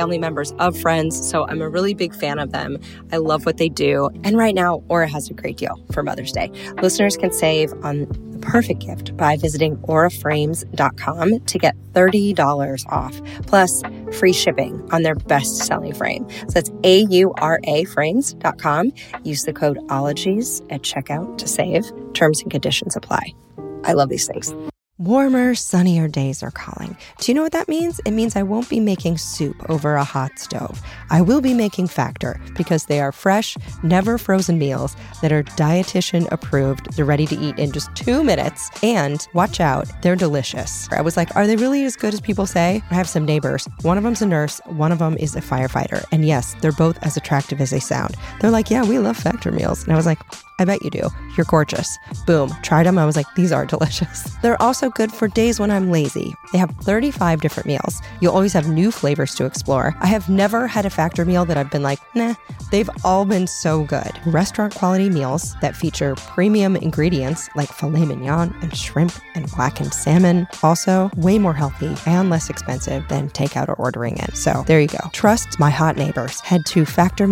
of friends. So I'm a really big fan of them. I love what they do. And right now, Aura has a great deal for Mother's Day. Listeners can save on the perfect gift by visiting auraframes.com to get $30 off, plus free shipping on their best-selling frame. So that's auraframes.com. Use the code Ologies at checkout to save. Terms and conditions apply. I love these things. Warmer, sunnier days are calling. Do you know what that means? It means I won't be making soup over a hot stove. I will be making Factor, because they are fresh, never frozen meals that are dietitian approved. They're ready to eat in just 2 minutes. And watch out, they're delicious. I was like, are they really as good as people say? I have some neighbors. One of them's a nurse. One of them is a firefighter. And yes, they're both as attractive as they sound. They're like, yeah, we love Factor meals. And I was like, I bet you do. You're gorgeous. Boom. Tried them. I was like, these are delicious. They're also good for days when I'm lazy. They have 35 different meals. You'll always have new flavors to explore. I have never had a Factor meal that I've been like, nah. They've all been so good. Restaurant quality meals that feature premium ingredients like filet mignon and shrimp and blackened salmon. Also, way more healthy and less expensive than takeout or ordering in. So there you go. Trust my hot neighbors. Head to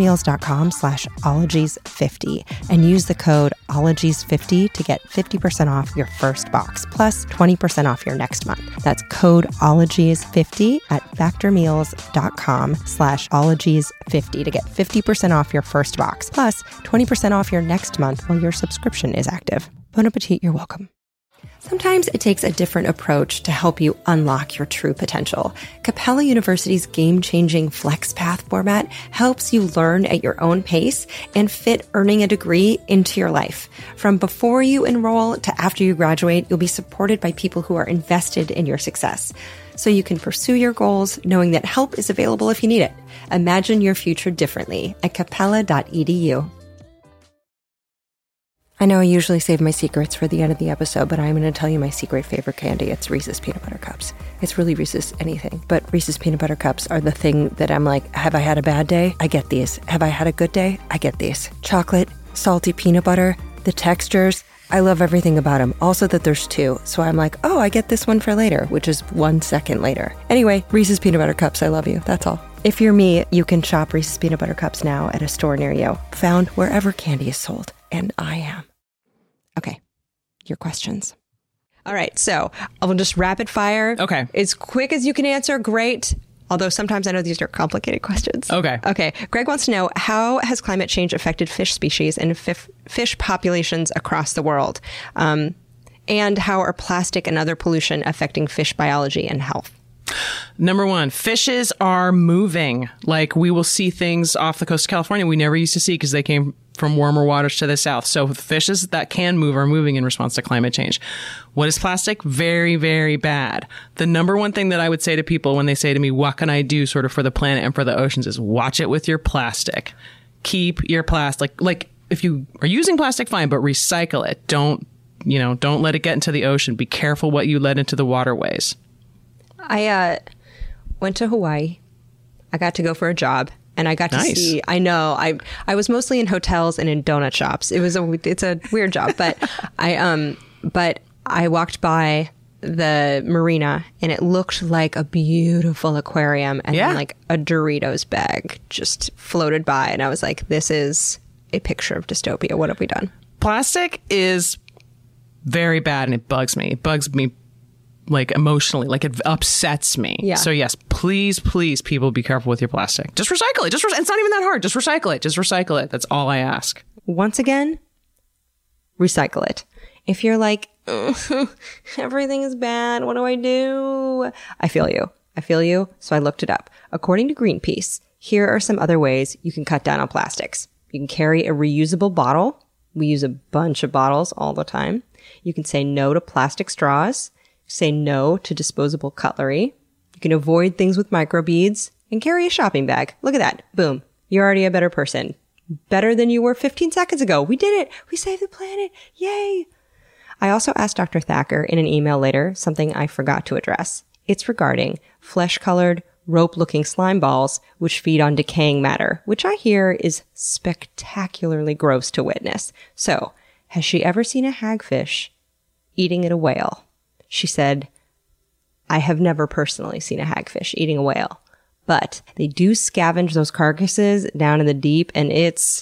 factormeals.com/ologies50 and use the code Ologies50 to get 50% off your first box, plus 20% off your next month. That's code Ologies50 at factormeals.com/Ologies50 to get 50% off your first box, plus 20% off your next month while your subscription is active. Bon appetit, you're welcome. Sometimes it takes a different approach to help you unlock your true potential. Capella University's game-changing FlexPath format helps you learn at your own pace and fit earning a degree into your life. From before you enroll to after you graduate, you'll be supported by people who are invested in your success, so you can pursue your goals knowing that help is available if you need it. Imagine your future differently at capella.edu. I know I usually save my secrets for the end of the episode, but I'm going to tell you my secret favorite candy. It's Reese's Peanut Butter Cups. It's really Reese's anything, but Reese's Peanut Butter Cups are the thing that I'm like, have I had a bad day? I get these. Have I had a good day? I get these. Chocolate, salty peanut butter, the textures. I love everything about them. Also that there's 2. So I'm like, oh, I get this one for later, which is 1 second later. Anyway, Reese's Peanut Butter Cups. I love you. That's all. If you're me, you can shop Reese's Peanut Butter Cups now at a store near you. Found wherever candy is sold. And I am. Okay, your questions. All right, so I'll just rapid fire. Okay. As quick as you can answer, great. Although sometimes I know these are complicated questions. Okay. Okay. Greg wants to know, how has climate change affected fish species and fish populations across the world? And how are plastic and other pollution affecting fish biology and health? Number one, fishes are moving. Like, we will see things off the coast of California we never used to see because they came from warmer waters to the south. So fishes that can move are moving in response to climate change. What is plastic? Very, very bad. The number one thing that I would say to people when they say to me, what can I do sort of for the planet and for the oceans, is watch it with your plastic. Keep your plastic. Like, if you are using plastic, fine, but recycle it. Don't let it get into the ocean. Be careful what you let into the waterways. I went to Hawaii. I got to go for a job, and I got to see. I know. I was mostly in hotels and in donut shops. It's a weird job, but I walked by the marina, and it looked like a beautiful aquarium, and then like a Doritos bag just floated by, and I was like, "This is a picture of dystopia. What have we done?" Plastic is very bad, and it bugs me. It bugs me. Like, emotionally, like, it upsets me. Yeah. So yes, please, people, be careful with your plastic. Just recycle it. It's not even that hard. Just recycle it. Just recycle it. That's all I ask. Once again, recycle it. If you're like, everything is bad, what do I do? I feel you. So I looked it up. According to Greenpeace, here are some other ways you can cut down on plastics. You can carry a reusable bottle. We use a bunch of bottles all the time. You can say no to plastic straws. Say no to disposable cutlery. You can avoid things with microbeads and carry a shopping bag. Look at that. Boom. You're already a better person. Better than you were 15 seconds ago. We did it. We saved the planet. Yay. I also asked Dr. Thacker in an email later something I forgot to address. It's regarding flesh-colored, rope-looking slime balls which feed on decaying matter, which I hear is spectacularly gross to witness. So, has she ever seen a hagfish eating at a whale? She said, I have never personally seen a hagfish eating a whale, but they do scavenge those carcasses down in the deep, and it's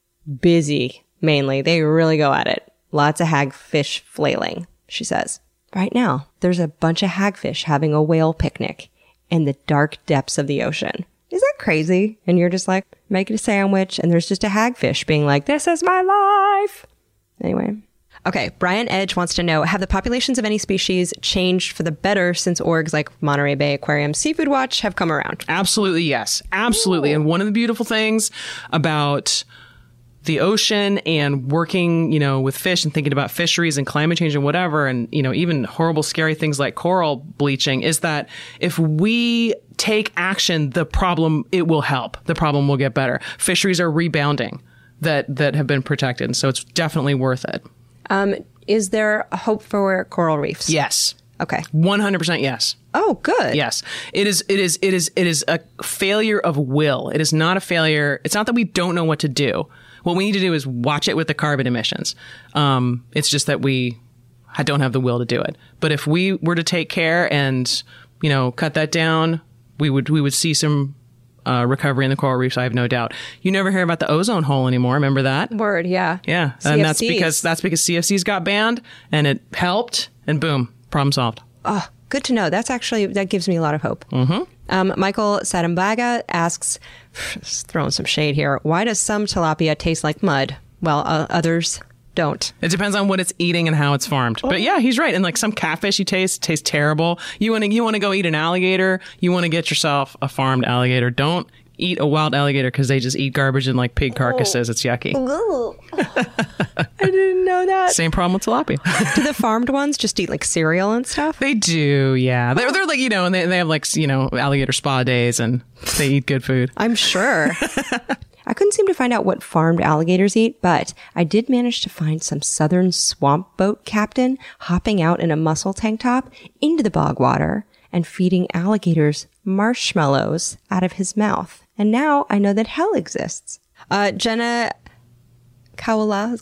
busy, mainly. They really go at it. Lots of hagfish flailing, she says. Right now, there's a bunch of hagfish having a whale picnic in the dark depths of the ocean. Is that crazy? And you're just like, making a sandwich, and there's just a hagfish being like, this is my life. Anyway. Okay, Brian Edge wants to know, have the populations of any species changed for the better since orgs like Monterey Bay Aquarium Seafood Watch have come around? Absolutely, yes. Absolutely. Ooh. And one of the beautiful things about the ocean and working, with fish and thinking about fisheries and climate change and whatever, and, even horrible, scary things like coral bleaching, is that if we take action, it will help. The problem will get better. Fisheries are rebounding that have been protected. And so it's definitely worth it. Is there a hope for coral reefs? Yes. Okay. 100% yes. Oh, good. Yes. It is a failure of will. It is not a failure. It's not that we don't know what to do. What we need to do is watch it with the carbon emissions. It's just that we don't have the will to do it. But if we were to take care and, cut that down, we would see some recovery in the coral reefs, I have no doubt. You never hear about the ozone hole anymore. Remember that? Word, yeah. Yeah. CFCs. And that's because CFCs got banned and it helped, and boom, problem solved. Oh, good to know. That gives me a lot of hope. Mm-hmm. Michael Sadambaga asks, throwing some shade here, why does some tilapia taste like mud while others don't? It depends on what it's eating and how it's farmed. But yeah, he's right. And like some catfish you taste terrible. You want to go eat an alligator. You want to get yourself a farmed alligator. Don't eat a wild alligator because they just eat garbage and like pig carcasses. It's yucky. I didn't know that. Same problem with tilapia. Do the farmed ones just eat like cereal and stuff? They do, yeah. They're like, and they have like, alligator spa days and they eat good food. I'm sure. I couldn't seem to find out what farmed alligators eat, but I did manage to find some southern swamp boat captain hopping out in a mussel tank top into the bog water and feeding alligators marshmallows out of his mouth. And now I know that hell exists. Jenna Kaula,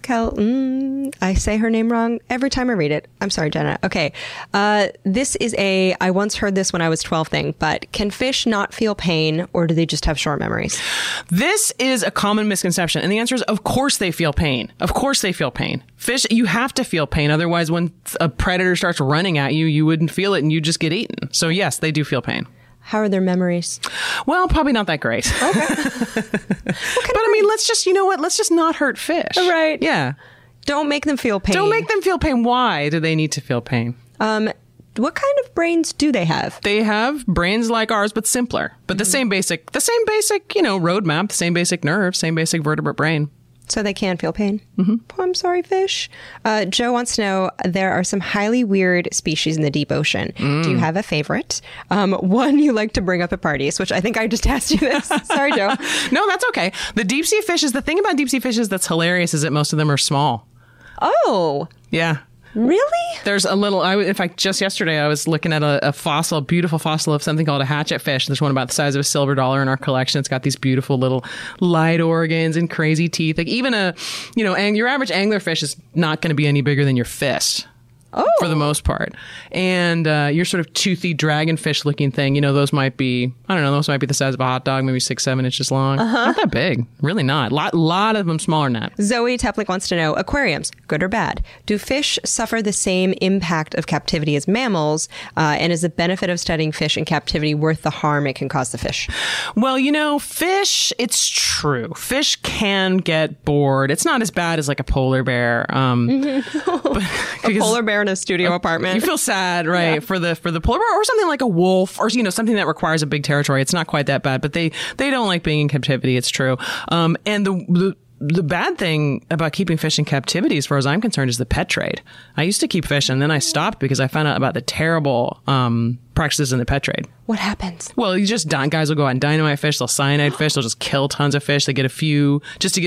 I say her name wrong every time I read it. I'm sorry, Jenna. Okay. This is I once heard this when I was 12 thing, but can fish not feel pain, or do they just have short memories? This is a common misconception. And the answer is, of course they feel pain. Of course they feel pain. Fish, you have to feel pain. Otherwise, when a predator starts running at you, you wouldn't feel it and you just get eaten. So yes, they do feel pain. How are their memories? Well, probably not that great. Okay. But I mean, let's just not hurt fish. Right. Yeah. Don't make them feel pain. Don't make them feel pain. Why do they need to feel pain? What kind of brains do they have? They have brains like ours, but simpler. But the same basic, roadmap, the same basic nerve, same basic vertebrate brain. So they can feel pain. Oh, I'm sorry, fish. Joe wants to know, there are some highly weird species in the deep ocean. Do you have a favorite? One you like to bring up at parties, which I think I just asked you this. Sorry, Joe. No, that's okay. The deep sea fishes, the thing about deep sea fishes that's hilarious is that most of them are small. Oh. Yeah. Really? There's a little, in fact, just yesterday I was looking at a fossil, beautiful fossil of something called a hatchet fish. There's one about the size of a silver dollar in our collection. It's got these beautiful little light organs and crazy teeth. Like even your average anglerfish is not going to be any bigger than your fist. Oh. For the most part. And your sort of toothy dragonfish looking thing, those might be, those might be the size of a hot dog, maybe 6-7 inches long. Not that big. Really not. Lot of them smaller than that. Zoe Teplick wants to know, aquariums, good or bad? Do fish suffer the same impact of captivity as mammals? And is the benefit of studying fish in captivity worth the harm it can cause the fish? Well, fish, it's true. Fish can get bored. It's not as bad as like a polar bear. A polar bear in a studio apartment. You feel sad, right? Yeah. For the polar bear or something like a wolf or something that requires a big territory. It's not quite that bad, but they don't like being in captivity. It's true. And the bad thing about keeping fish in captivity, as far as I'm concerned, is the pet trade. I used to keep fish and then I stopped because I found out about the terrible practices in the pet trade. What happens? Well, guys will go out and dynamite fish. They'll cyanide fish. They'll just kill tons of fish. They get a few,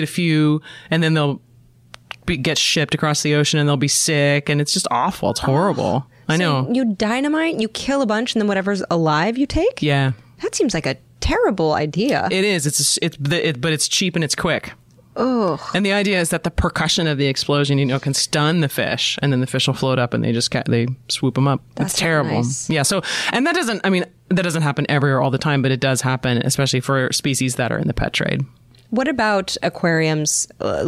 and then they'll get shipped across the ocean and they'll be sick and it's just awful. It's horrible. I know. You dynamite, you kill a bunch and then whatever's alive you take? Yeah. That seems like a terrible idea. It is. But it's cheap and it's quick. Ugh. And the idea is that the percussion of the explosion, can stun the fish and then the fish will float up and they swoop them up. That's terrible. Nice. Yeah. So, and that doesn't happen everywhere all the time, but it does happen, especially for species that are in the pet trade. What about aquariums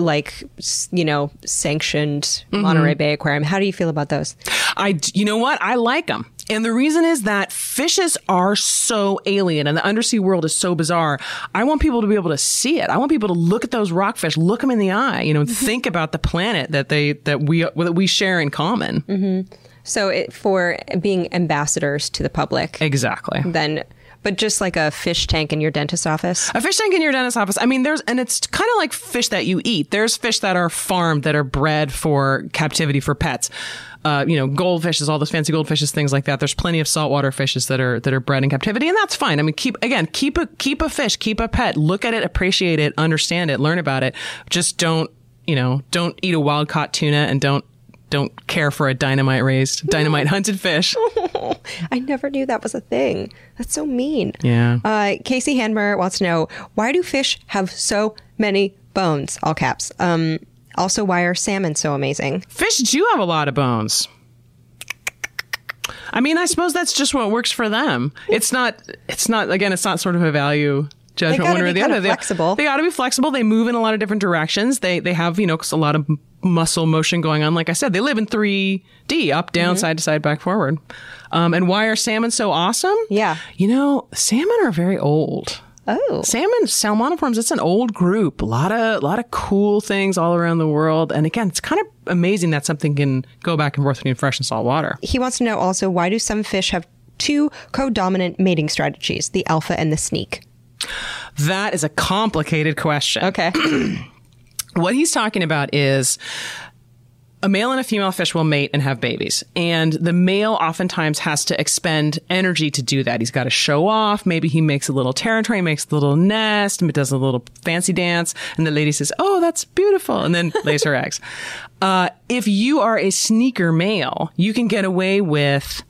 sanctioned Monterey Bay Aquarium? How do you feel about those? You know what? I like them. And the reason is that fishes are so alien and the undersea world is so bizarre. I want people to be able to see it. I want people to look at those rockfish, look them in the eye, and think about the planet that we share in common. Mm-hmm. So for being ambassadors to the public. Exactly. But just like a fish tank in your dentist's office? A fish tank in your dentist's office. I mean, it's kind of like fish that you eat. There's fish that are farmed, that are bred for captivity for pets. Goldfishes, all those fancy goldfishes, things like that. There's plenty of saltwater fishes that are bred in captivity, and that's fine. I mean, keep a fish, keep a pet, look at it, appreciate it, understand it, learn about it. Just don't eat a wild caught tuna and don't care for a dynamite hunted fish. I never knew that was a thing. That's so mean. Yeah. Casey Hanmer wants to know, why do fish have so many bones? All caps. Also, why are salmon so amazing? Fish do have a lot of bones. I mean, I suppose that's just what works for them. It's not sort of a value judgment one or the other. Flexible. They ought to be flexible. They move in a lot of different directions. They have, a lot of muscle motion going on. Like I said, they live in 3D, up, down, side to side, back, forward. And why are salmon so awesome? Yeah. Salmon are very old. Oh. Salmoniforms, it's an old group. A lot of cool things all around the world. And again, it's kind of amazing that something can go back and forth between fresh and salt water. He wants to know also, why do some fish have two co-dominant mating strategies, the alpha and the sneak? That is a complicated question. Okay. What he's talking about is a male and a female fish will mate and have babies. And the male oftentimes has to expend energy to do that. He's got to show off. Maybe he makes a little territory, makes a little nest, and does a little fancy dance. And the lady says, "Oh, that's beautiful," and then lays her eggs. If you are a sneaker male, you can get away with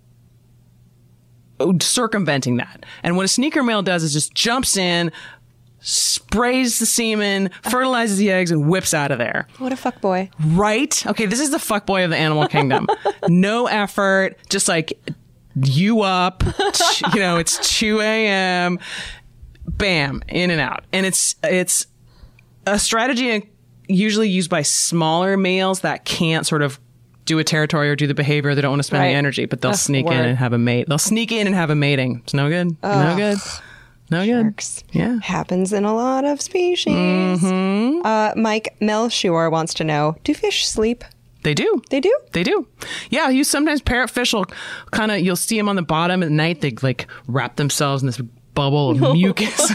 circumventing that. And what a sneaker male does is just jumps in, sprays the semen, fertilizes the eggs, and whips out of there. What a fuckboy. Right? Okay, this is the fuckboy of the animal kingdom. No effort, just like you up, it's 2 a.m., bam, in and out. And it's a strategy usually used by smaller males that can't sort of do a territory or do the behavior. They don't want to spend the energy, but they'll sneak in and have a mate. They'll sneak in and have a mating. It's no good. No good. No good. Sharks. Yeah. Happens in a lot of species. Mike Melchior wants to know, do fish sleep? They do. They do? They do. Yeah, you sometimes parrotfish will kind of, you'll see them on the bottom at night. They like wrap themselves in this bubble of mucus. Just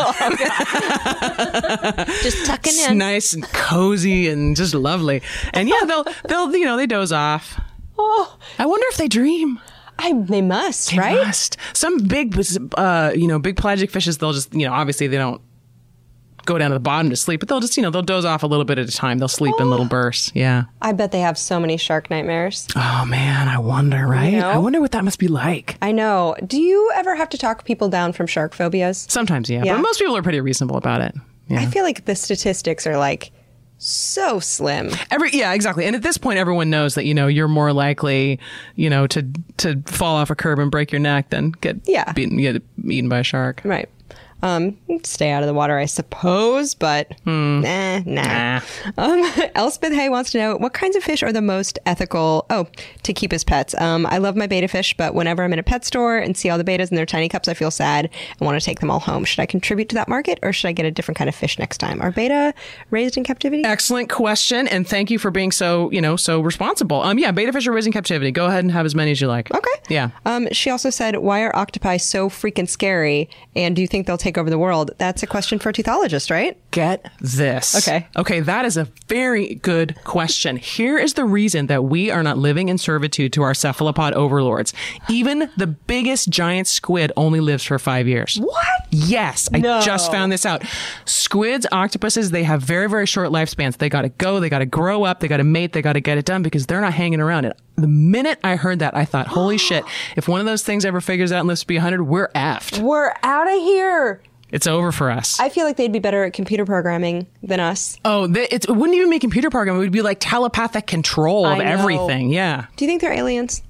tucking It's in. nice and cozy and just lovely. And yeah, they'll they doze off. Oh, I wonder if they dream. they must, They right? must. Some big big pelagic fishes, they'll just, obviously they don't go down to the bottom to sleep, but they'll just, they'll doze off a little bit at a time. They'll sleep in little bursts. Yeah. I bet they have so many shark nightmares. Oh man, I wonder, right? You know? I wonder what that must be like. I know. Do you ever have to talk people down from shark phobias? Sometimes, yeah. Yeah. But most people are pretty reasonable about it. Yeah. I feel like the statistics are like so slim. Yeah, exactly. And at this point, everyone knows that, you're more likely, to fall off a curb and break your neck than get eaten by a shark. Right. Stay out of the water, I suppose, but nah. Elspeth Hay wants to know, what kinds of fish are the most ethical to keep as pets? I love my betta fish, but whenever I'm in a pet store and see all the bettas in their tiny cups, I feel sad and want to take them all home. Should I contribute to that market, or should I get a different kind of fish next time? Are betta raised in captivity? Excellent question, and thank you for being so responsible. Betta fish are raised in captivity. Go ahead and have as many as you like. Okay. Yeah. She also said, why are octopi so freaking scary? And do you think they'll take over the world? That's a question for a teuthologist, right? Get this. Okay, that is a very good question. Here is the reason that we are not living in servitude to our cephalopod overlords. Even the biggest giant squid only lives for 5 years. What? Yes, I just found this out. Squids, octopuses, they have very, very short lifespans. They got to go, they got to grow up, they got to mate, they got to get it done because they're not hanging around. And the minute I heard that, I thought, holy shit, if one of those things ever figures out and lives to be 100, we're effed. We're out of here. It's over for us. I feel like they'd be better at computer programming than us. Oh, it wouldn't even be computer programming. It would be like telepathic control of everything. Yeah. Do you think they're aliens?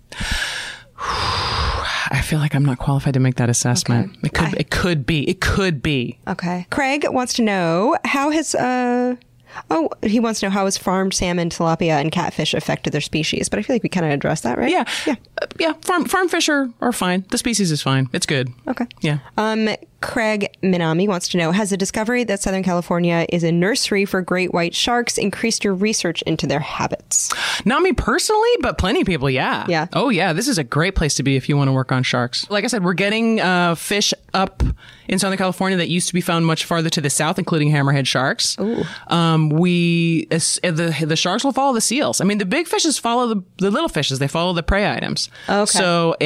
I feel like I'm not qualified to make that assessment. Okay. It could be. Okay. Craig wants to know, how has he wants to know how has farmed salmon, tilapia, and catfish affected their species. But I feel like we kind of addressed that, right? Yeah. Farm fish are fine. The species is fine. It's good. Okay. Yeah. Craig Minami wants to know, has the discovery that Southern California is a nursery for great white sharks increased your research into their habits? Not me personally, but plenty of people, yeah. Yeah. Oh, yeah. This is a great place to be if you want to work on sharks. Like I said, we're getting fish up in Southern California that used to be found much farther to the south, including hammerhead sharks. Ooh. The sharks will follow the seals. I mean, the big fishes follow the little fishes. They follow the prey items. Okay. So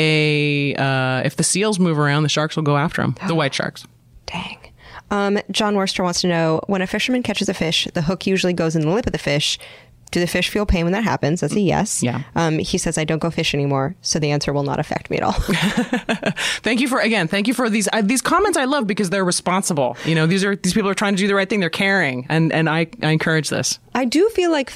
if the seals move around, the sharks will go after them. The white sharks. Dang. John Worcester wants to know, when a fisherman catches a fish, the hook usually goes in the lip of the fish. Do the fish feel pain when that happens? That's a yes. Yeah. He says, I don't go fish anymore, so the answer will not affect me at all. Thank you for these comments. I love because they're responsible. These people are trying to do the right thing. They're caring, and I encourage this. I do feel like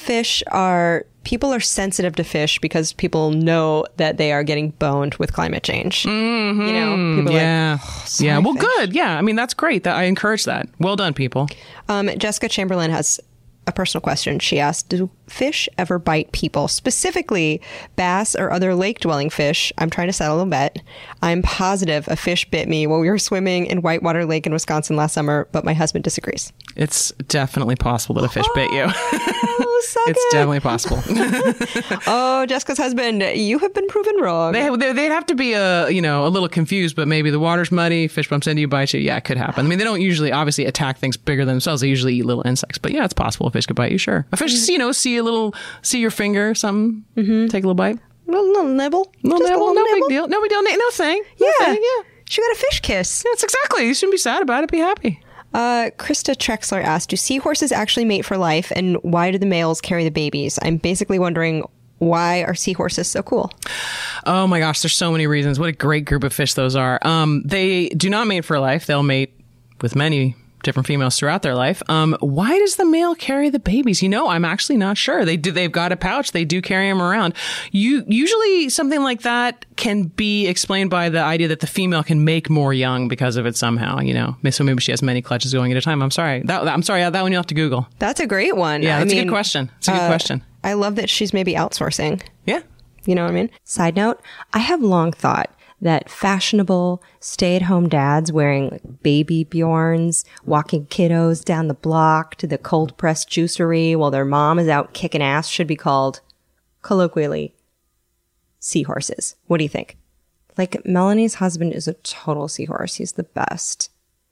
people are sensitive to fish because people know that they are getting boned with climate change. Mm-hmm. People are like, well, good. Yeah. I mean, that's great. I encourage that. Well done, people. Jessica Chamberlain has a personal question. She asked, do fish ever bite people, specifically bass or other lake-dwelling fish? I'm trying to settle a bet. I'm positive a fish bit me while we were swimming in Whitewater Lake in Wisconsin last summer, but my husband disagrees. It's definitely possible that a fish bit you. It's definitely possible. Oh, Jessica's husband, you have been proven wrong. They'd have to be a little confused, but maybe the water's muddy, fish bumps into you, bites you. Yeah, it could happen. I mean, they don't usually obviously attack things bigger than themselves. They usually eat little insects. But yeah, it's possible a fish could bite you, sure. A fish, see your finger or something, take a little bite. Little nibble. No big deal. No big deal. No thing. Yeah. She got a fish kiss. That's exactly. You shouldn't be sad about it. Be happy. Krista Trexler asked, do seahorses actually mate for life, and why do the males carry the babies? I'm basically wondering, why are seahorses so cool? Oh my gosh, there's so many reasons. What a great group of fish those are. They do not mate for life. They'll mate with many different females throughout their life. Why does the male carry the babies? I'm actually not sure. They've got a pouch. They do carry them around. Usually something like that can be explained by the idea that the female can make more young because of it somehow, So maybe she has many clutches going at a time. I'm sorry. That one you'll have to Google. That's a great one. Yeah, that's a good question. It's a good question. I love that she's maybe outsourcing. Yeah. You know what I mean? Side note, I have long thought that fashionable stay-at-home dads wearing like baby Bjorns, walking kiddos down the block to the cold-pressed juicery while their mom is out kicking ass should be called, colloquially, seahorses. What do you think? Like, Melanie's husband is a total seahorse. He's the best.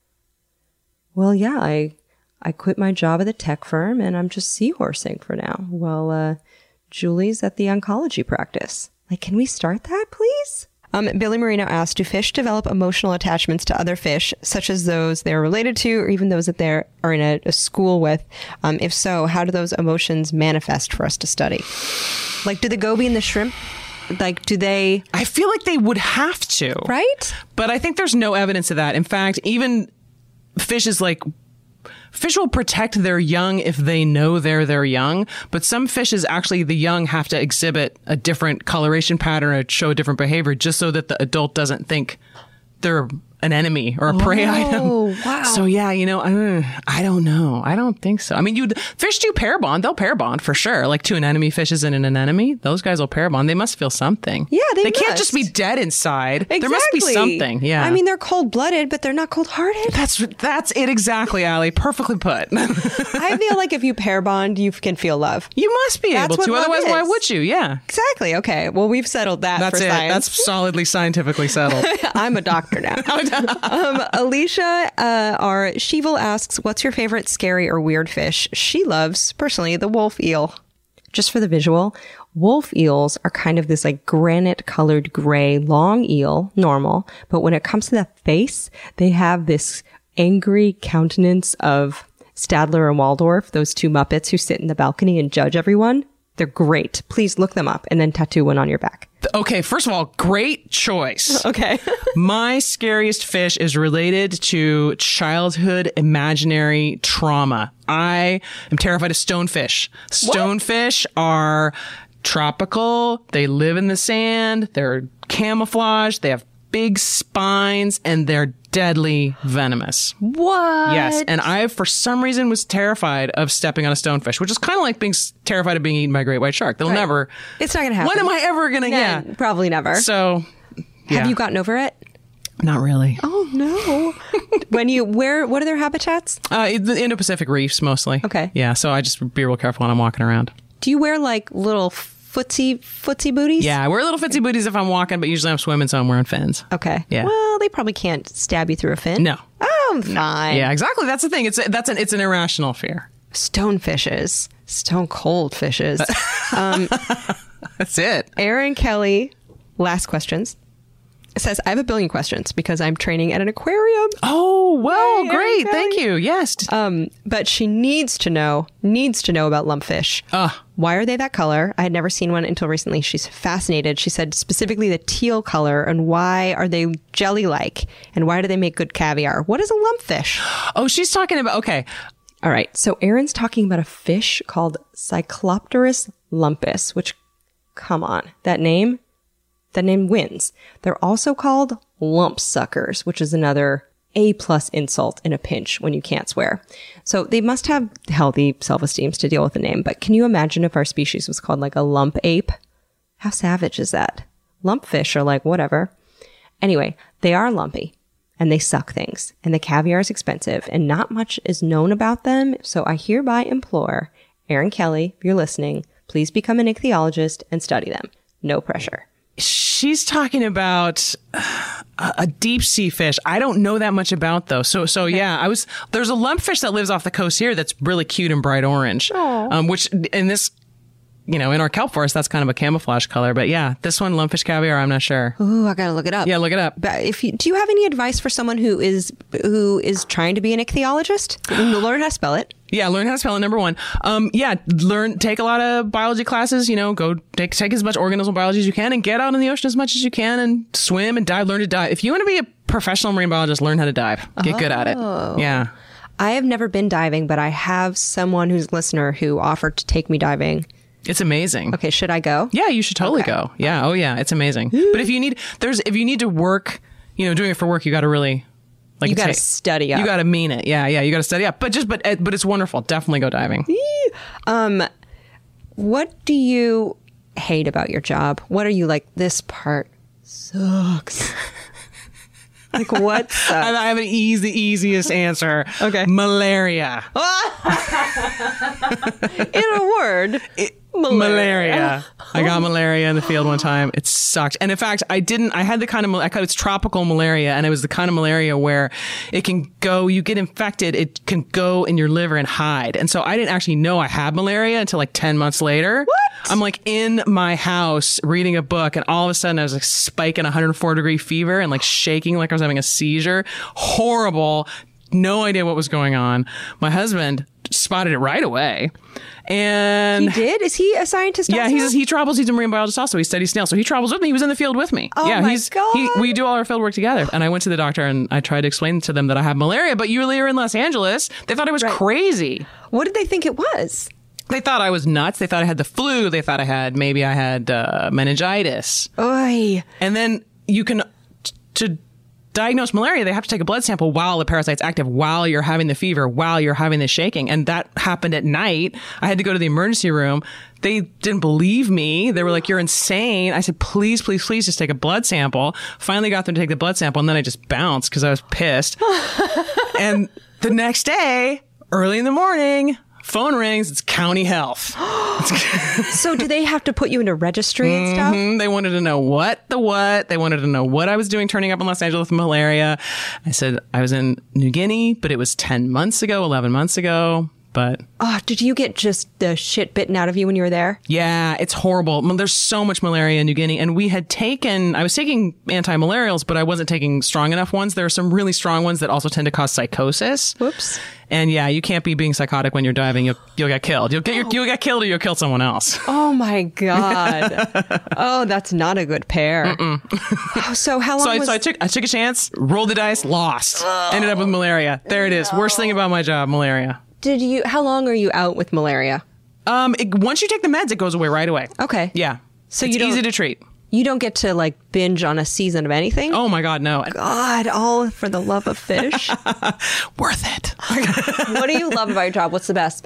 Well, yeah, I quit my job at the tech firm and I'm just seahorsing for now. Well, Julie's at the oncology practice. Like, can we start that, please? Billy Marino asked, do fish develop emotional attachments to other fish, such as those they're related to, or even those that they are in a school with? If so, how do those emotions manifest for us to study? Like, do the goby and the shrimp, like, do they... I feel like they would have to. Right? But I think there's no evidence of that. In fact, even fish will protect their young if they know they're their young, but some fishes, actually, the young have to exhibit a different coloration pattern or show a different behavior just so that the adult doesn't think they're an enemy or a prey item. Oh, wow. So yeah, I don't know. I don't think so. I mean, fish do pair bond. They'll pair bond for sure. Like two anemone fishes and an anemone. Those guys will pair bond. They must feel something. Yeah, they can't must. just be dead inside. Exactly. There must be something. Yeah. I mean, they're cold-blooded, but they're not cold-hearted. That's it exactly, Allie. Perfectly put. I feel like if you pair bond, you can feel love. You must be That's able to. what love Otherwise, why is. would you? Yeah. Exactly. Okay. Well, we've settled that That's for it. science. That's solidly scientifically settled. I'm a doctor now. Alicia our Sheevil asks, what's your favorite scary or weird fish? She loves, personally, the wolf eel. Just for the visual, wolf eels are kind of this like granite colored gray long eel, normal. But when it comes to the face, they have this angry countenance of Stadler and Waldorf, those two Muppets who sit in the balcony and judge everyone. They're great. Please look them up and then tattoo one on your back. Okay, first of all, great choice. Okay. My scariest fish is related to childhood imaginary trauma. I am terrified of stonefish. Stonefish are tropical. They live in the sand. They're camouflaged. They have big spines and they're deadly venomous. What? Yes. And I, for some reason, was terrified of stepping on a stonefish, which is kind of like being terrified of being eaten by a great white shark. They'll never. It's not going to happen. When am I ever going to? Yeah. Probably never. So. Yeah. Have you gotten over it? Not really. Oh, no. What are their habitats? The Indo-Pacific reefs mostly. Okay. Yeah. So I just be real careful when I'm walking around. Do you wear like little footsie booties? Yeah, I wear little footsie booties if I'm walking, but usually I'm swimming, so I'm wearing fins. Okay. Yeah. Well, they probably can't stab you through a fin. No. Oh, fine. Yeah, exactly. That's the thing. It's an irrational fear. Stonefishes. Stone cold fishes. That's it. Aaron Kelly, last questions. Says, I have a billion questions because I'm training at an aquarium. Oh, well, Yay, great. Aaron Thank Kelly. you. Yes. But she needs to know about lumpfish. Why are they that color? I had never seen one until recently. She's fascinated. She said specifically the teal color, and why are they jelly-like? And why do they make good caviar? What is a lumpfish? Oh, she's talking about, okay. All right. So Aaron's talking about a fish called Cyclopterus lumpus, which, come on, that name wins. They're also called lump suckers, which is another A+ insult in a pinch when you can't swear. So they must have healthy self-esteems to deal with the name. But can you imagine if our species was called like a lump ape? How savage is that? Lumpfish are like, whatever. Anyway, they are lumpy and they suck things, and the caviar is expensive and not much is known about them. So I hereby implore Aaron Kelly, if you're listening, please become an ichthyologist and study them. No pressure. She's talking about a deep sea fish. I don't know that much about those. So yeah, there's a lumpfish that lives off the coast here that's really cute and bright orange. Which in this, in our kelp forest, that's kind of a camouflage color. But yeah, this one, lumpfish caviar, I'm not sure. Ooh, I gotta look it up. Yeah, look it up. But do you have any advice for someone who is trying to be an ichthyologist? Learn how to spell it. Yeah, learn how to spell it, number one. Take a lot of biology classes, go take as much organismal biology as you can and get out in the ocean as much as you can and swim and dive, learn to dive. If you want to be a professional marine biologist, learn how to dive. Get good at it. Yeah. I have never been diving, but I have someone who's a listener who offered to take me diving. It's amazing. Okay, should I go? Yeah, you should totally go. Yeah. Oh yeah, it's amazing. But if you need to work, doing it for work, you got to really you got to study up. You got to mean it. Yeah, you got to study up. But it's wonderful. Definitely go diving. What do you hate about your job? What are you like, this part sucks. Like what sucks? I have the easiest answer. Okay. Malaria. In a word. Malaria. I got malaria in the field one time. It sucked. And in fact, I had the kind of, it's tropical malaria, and it was the kind of malaria where it can go, you get infected, it can go in your liver and hide. And so I didn't actually know I had malaria until like 10 months later. What? I'm like in my house reading a book, and all of a sudden I was like spiking 104-degree fever and like shaking like I was having a seizure. Horrible. No idea what was going on. My husband spotted it right away. And he did? Is he a scientist also? Yeah, he travels. He's a marine biologist also. He studies snails. So he travels with me. He was in the field with me. Oh yeah, my God. We do all our field work together. And I went to the doctor and I tried to explain to them that I have malaria, but you were in Los Angeles. They thought I was crazy. What did they think it was? They thought I was nuts. They thought I had the flu. They thought I had meningitis. Oy. And then you can, to diagnose malaria, they have to take a blood sample while the parasite's active, while you're having the fever, while you're having the shaking. And that happened at night. I had to go to the emergency room. They didn't believe me. They were like, you're insane. I said, please, please, please just take a blood sample. Finally got them to take the blood sample, and then I just bounced because I was pissed. And the next day, early in the morning, phone rings. It's county health. So do they have to put you into registry and stuff? They wanted to know what. They wanted to know what I was doing turning up in Los Angeles with malaria. I said I was in New Guinea, but it was 10 months ago, 11 months ago. But did you get just the shit bitten out of you when you were there? Yeah, it's horrible. There's so much malaria in New Guinea, and I was taking anti-malarials, but I wasn't taking strong enough ones. There are some really strong ones that also tend to cause psychosis. Whoops. And yeah, you can't be being psychotic when you're diving. You'll get killed. You'll get killed, or you'll kill someone else. Oh my God. Oh, that's not a good pair. So how long I took a chance, rolled the dice, lost. Ended up with malaria. There it is. Worst thing about my job, malaria. How long are you out with malaria? Once you take the meds, it goes away right away. Okay. Yeah. So it's easy to treat. You don't get to like binge on a season of anything? Oh my God, no. God, all for the love of fish. Worth it. What do you love about your job? What's the best?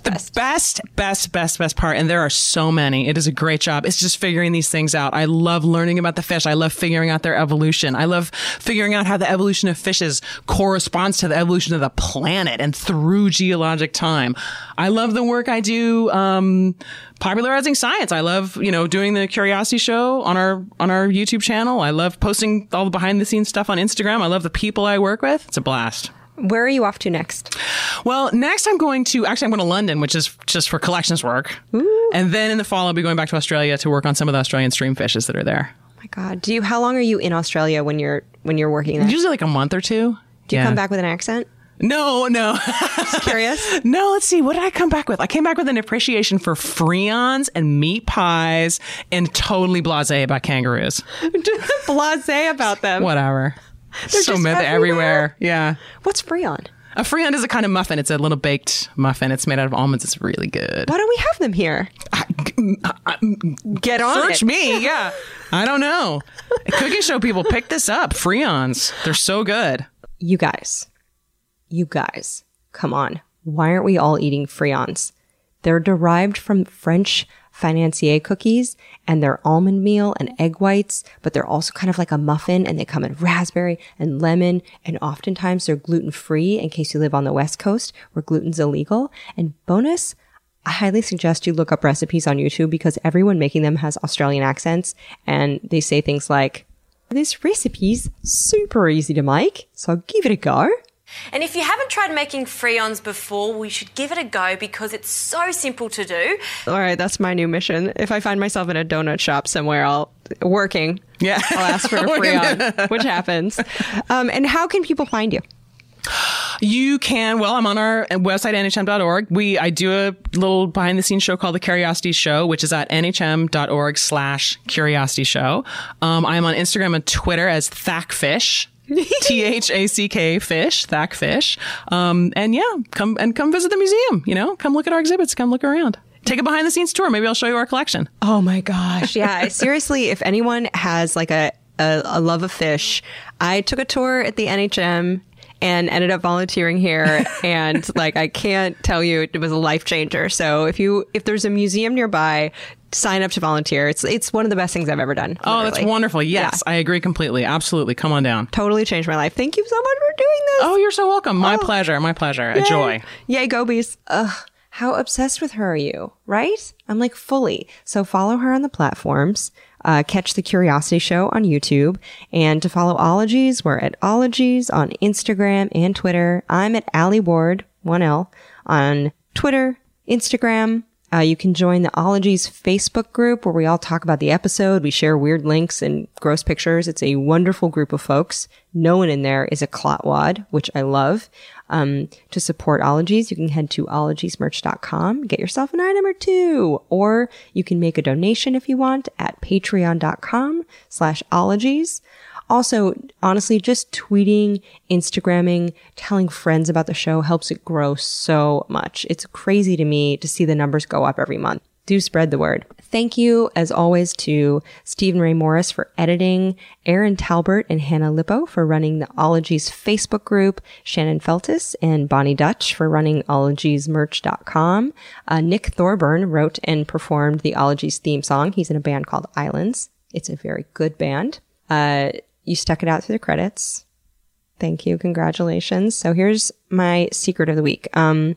Best part. And there are so many. It is a great job. It's just figuring these things out. I love learning about the fish. I love figuring out their evolution. I love figuring out how the evolution of fishes corresponds to the evolution of the planet and through geologic time. I love the work I do, popularizing science. I love, doing the Curiosity Show on our YouTube channel. I love posting all the behind the scenes stuff on Instagram. I love the people I work with. It's a blast. Where are you off to next? Well, next I'm going to London, which is just for collections work. Ooh. And then in the fall, I'll be going back to Australia to work on some of the Australian stream fishes that are there. Oh my God. How long are you in Australia when you're working there? Usually like a month or two. Do you come back with an accent? No. Just curious. No, let's see. What did I come back with? I came back with an appreciation for friands and meat pies and totally blasé about kangaroos. Blasé about them. Whatever. They're so just myth everywhere. Yeah. What's friand? A friand is a kind of muffin. It's a little baked muffin. It's made out of almonds. It's really good. Why don't we have them here? Get on Search me. Yeah. I don't know. Cooking show people, pick this up. Friands. They're so good. You guys, come on. Why aren't we all eating friands? They're derived from French financier cookies, and they're almond meal and egg whites, but they're also kind of like a muffin, and they come in raspberry and lemon, and oftentimes they're gluten-free in case you live on the West Coast where gluten's illegal. And bonus, I highly suggest you look up recipes on YouTube because everyone making them has Australian accents, and they say things like, this recipe's super easy to make, so give it a go. And if you haven't tried making friands before, we should give it a go because it's so simple to do. All right, that's my new mission. If I find myself in a donut shop somewhere, I'll ask for a friand, which happens. And how can people find you? You can, I'm on our website, nhm.org. I do a little behind the scenes show called The Curiosity Show, which is at nhm.org/Curiosity Show. I am on Instagram and Twitter as Thackfish. THACK fish, Thackfish. And yeah, come visit the museum, come look at our exhibits, come look around. Take a behind the scenes tour. Maybe I'll show you our collection. Oh my gosh. Yeah. Seriously, if anyone has like a love of fish, I took a tour at the NHM and ended up volunteering here. And like, I can't tell you, it was a life changer. So if there's a museum nearby, sign up to volunteer. It's one of the best things I've ever done. Oh, literally. that's wonderful. Yes, I agree completely. Absolutely. Come on down. Totally changed my life. Thank you so much for doing this. Oh, you're so welcome. My pleasure. My pleasure. A joy. Yay, Gobies. Ugh. How obsessed with her are you? Right? I'm like fully. So follow her on the platforms. Catch The Curiosity Show on YouTube. And to follow Ologies, we're at Ologies on Instagram and Twitter. I'm at Allie Ward, 1L, on Twitter, Instagram. You can join the Ologies Facebook group where we all talk about the episode. We share weird links and gross pictures. It's a wonderful group of folks. No one in there is a clotwad, which I love. To support Ologies, you can head to ologiesmerch.com, get yourself an item or two, or you can make a donation if you want at patreon.com/ologies. Also, honestly, just tweeting, Instagramming, telling friends about the show helps it grow so much. It's crazy to me to see the numbers go up every month. Do spread the word. Thank you, as always, to Stephen Ray Morris for editing, Aaron Talbert and Hannah Lippo for running the Ologies Facebook group, Shannon Feltis and Bonnie Dutch for running ologiesmerch.com. Nick Thorburn wrote and performed the Ologies theme song. He's in a band called Islands. It's a very good band. You stuck it out through the credits. Thank you. Congratulations. So here's my secret of the week.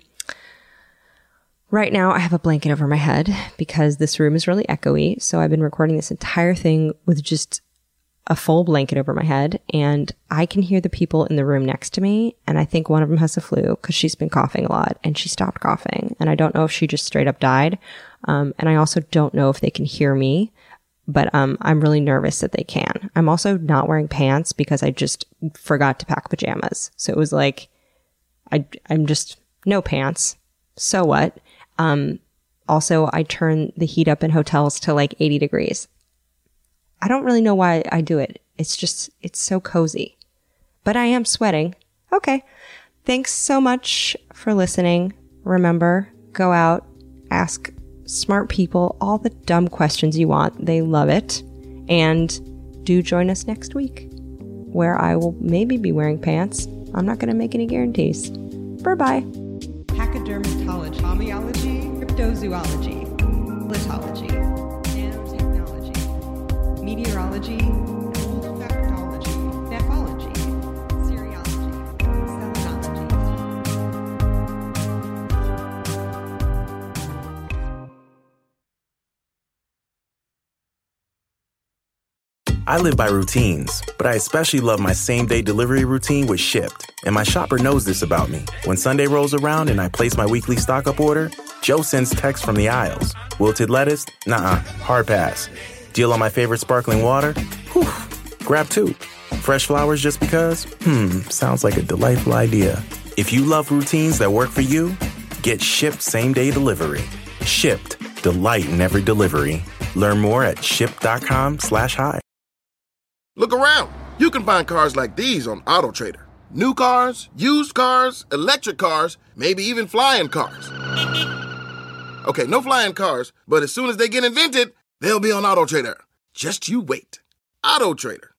Right now I have a blanket over my head because this room is really echoey. So I've been recording this entire thing with just a full blanket over my head, and I can hear the people in the room next to me. And I think one of them has the flu because she's been coughing a lot, and she stopped coughing. And I don't know if she just straight up died. And I also don't know if they can hear me. But I'm really nervous that they can. I'm also not wearing pants because I just forgot to pack pajamas. So it was like, I'm just no pants. So what? Also, I turn the heat up in hotels to like 80 degrees. I don't really know why I do it. It's so cozy. But I am sweating. Okay. Thanks so much for listening. Remember, go out, ask smart people all the dumb questions you want. They love it. And do join us next week, where I will maybe be wearing pants. I'm not going to make any guarantees. Bye-bye. Pachydermatology, homeology, cryptozoology, litology, nanotechnology, meteorology, olfactology, nephology, serology, cellology. I live by routines, but I especially love my same-day delivery routine with Shipt. And my shopper knows this about me. When Sunday rolls around and I place my weekly stock-up order, Joe sends texts from the aisles. Wilted lettuce? Nuh-uh, hard pass. Deal on my favorite sparkling water? Whew, grab two. Fresh flowers just because? Sounds like a delightful idea. If you love routines that work for you, get Shipt same-day delivery. Shipt, delight in every delivery. Learn more at shipt.com/hi. Look around. You can find cars like these on AutoTrader. New cars, used cars, electric cars, maybe even flying cars. Okay, no flying cars, but as soon as they get invented, they'll be on AutoTrader. Just you wait. AutoTrader.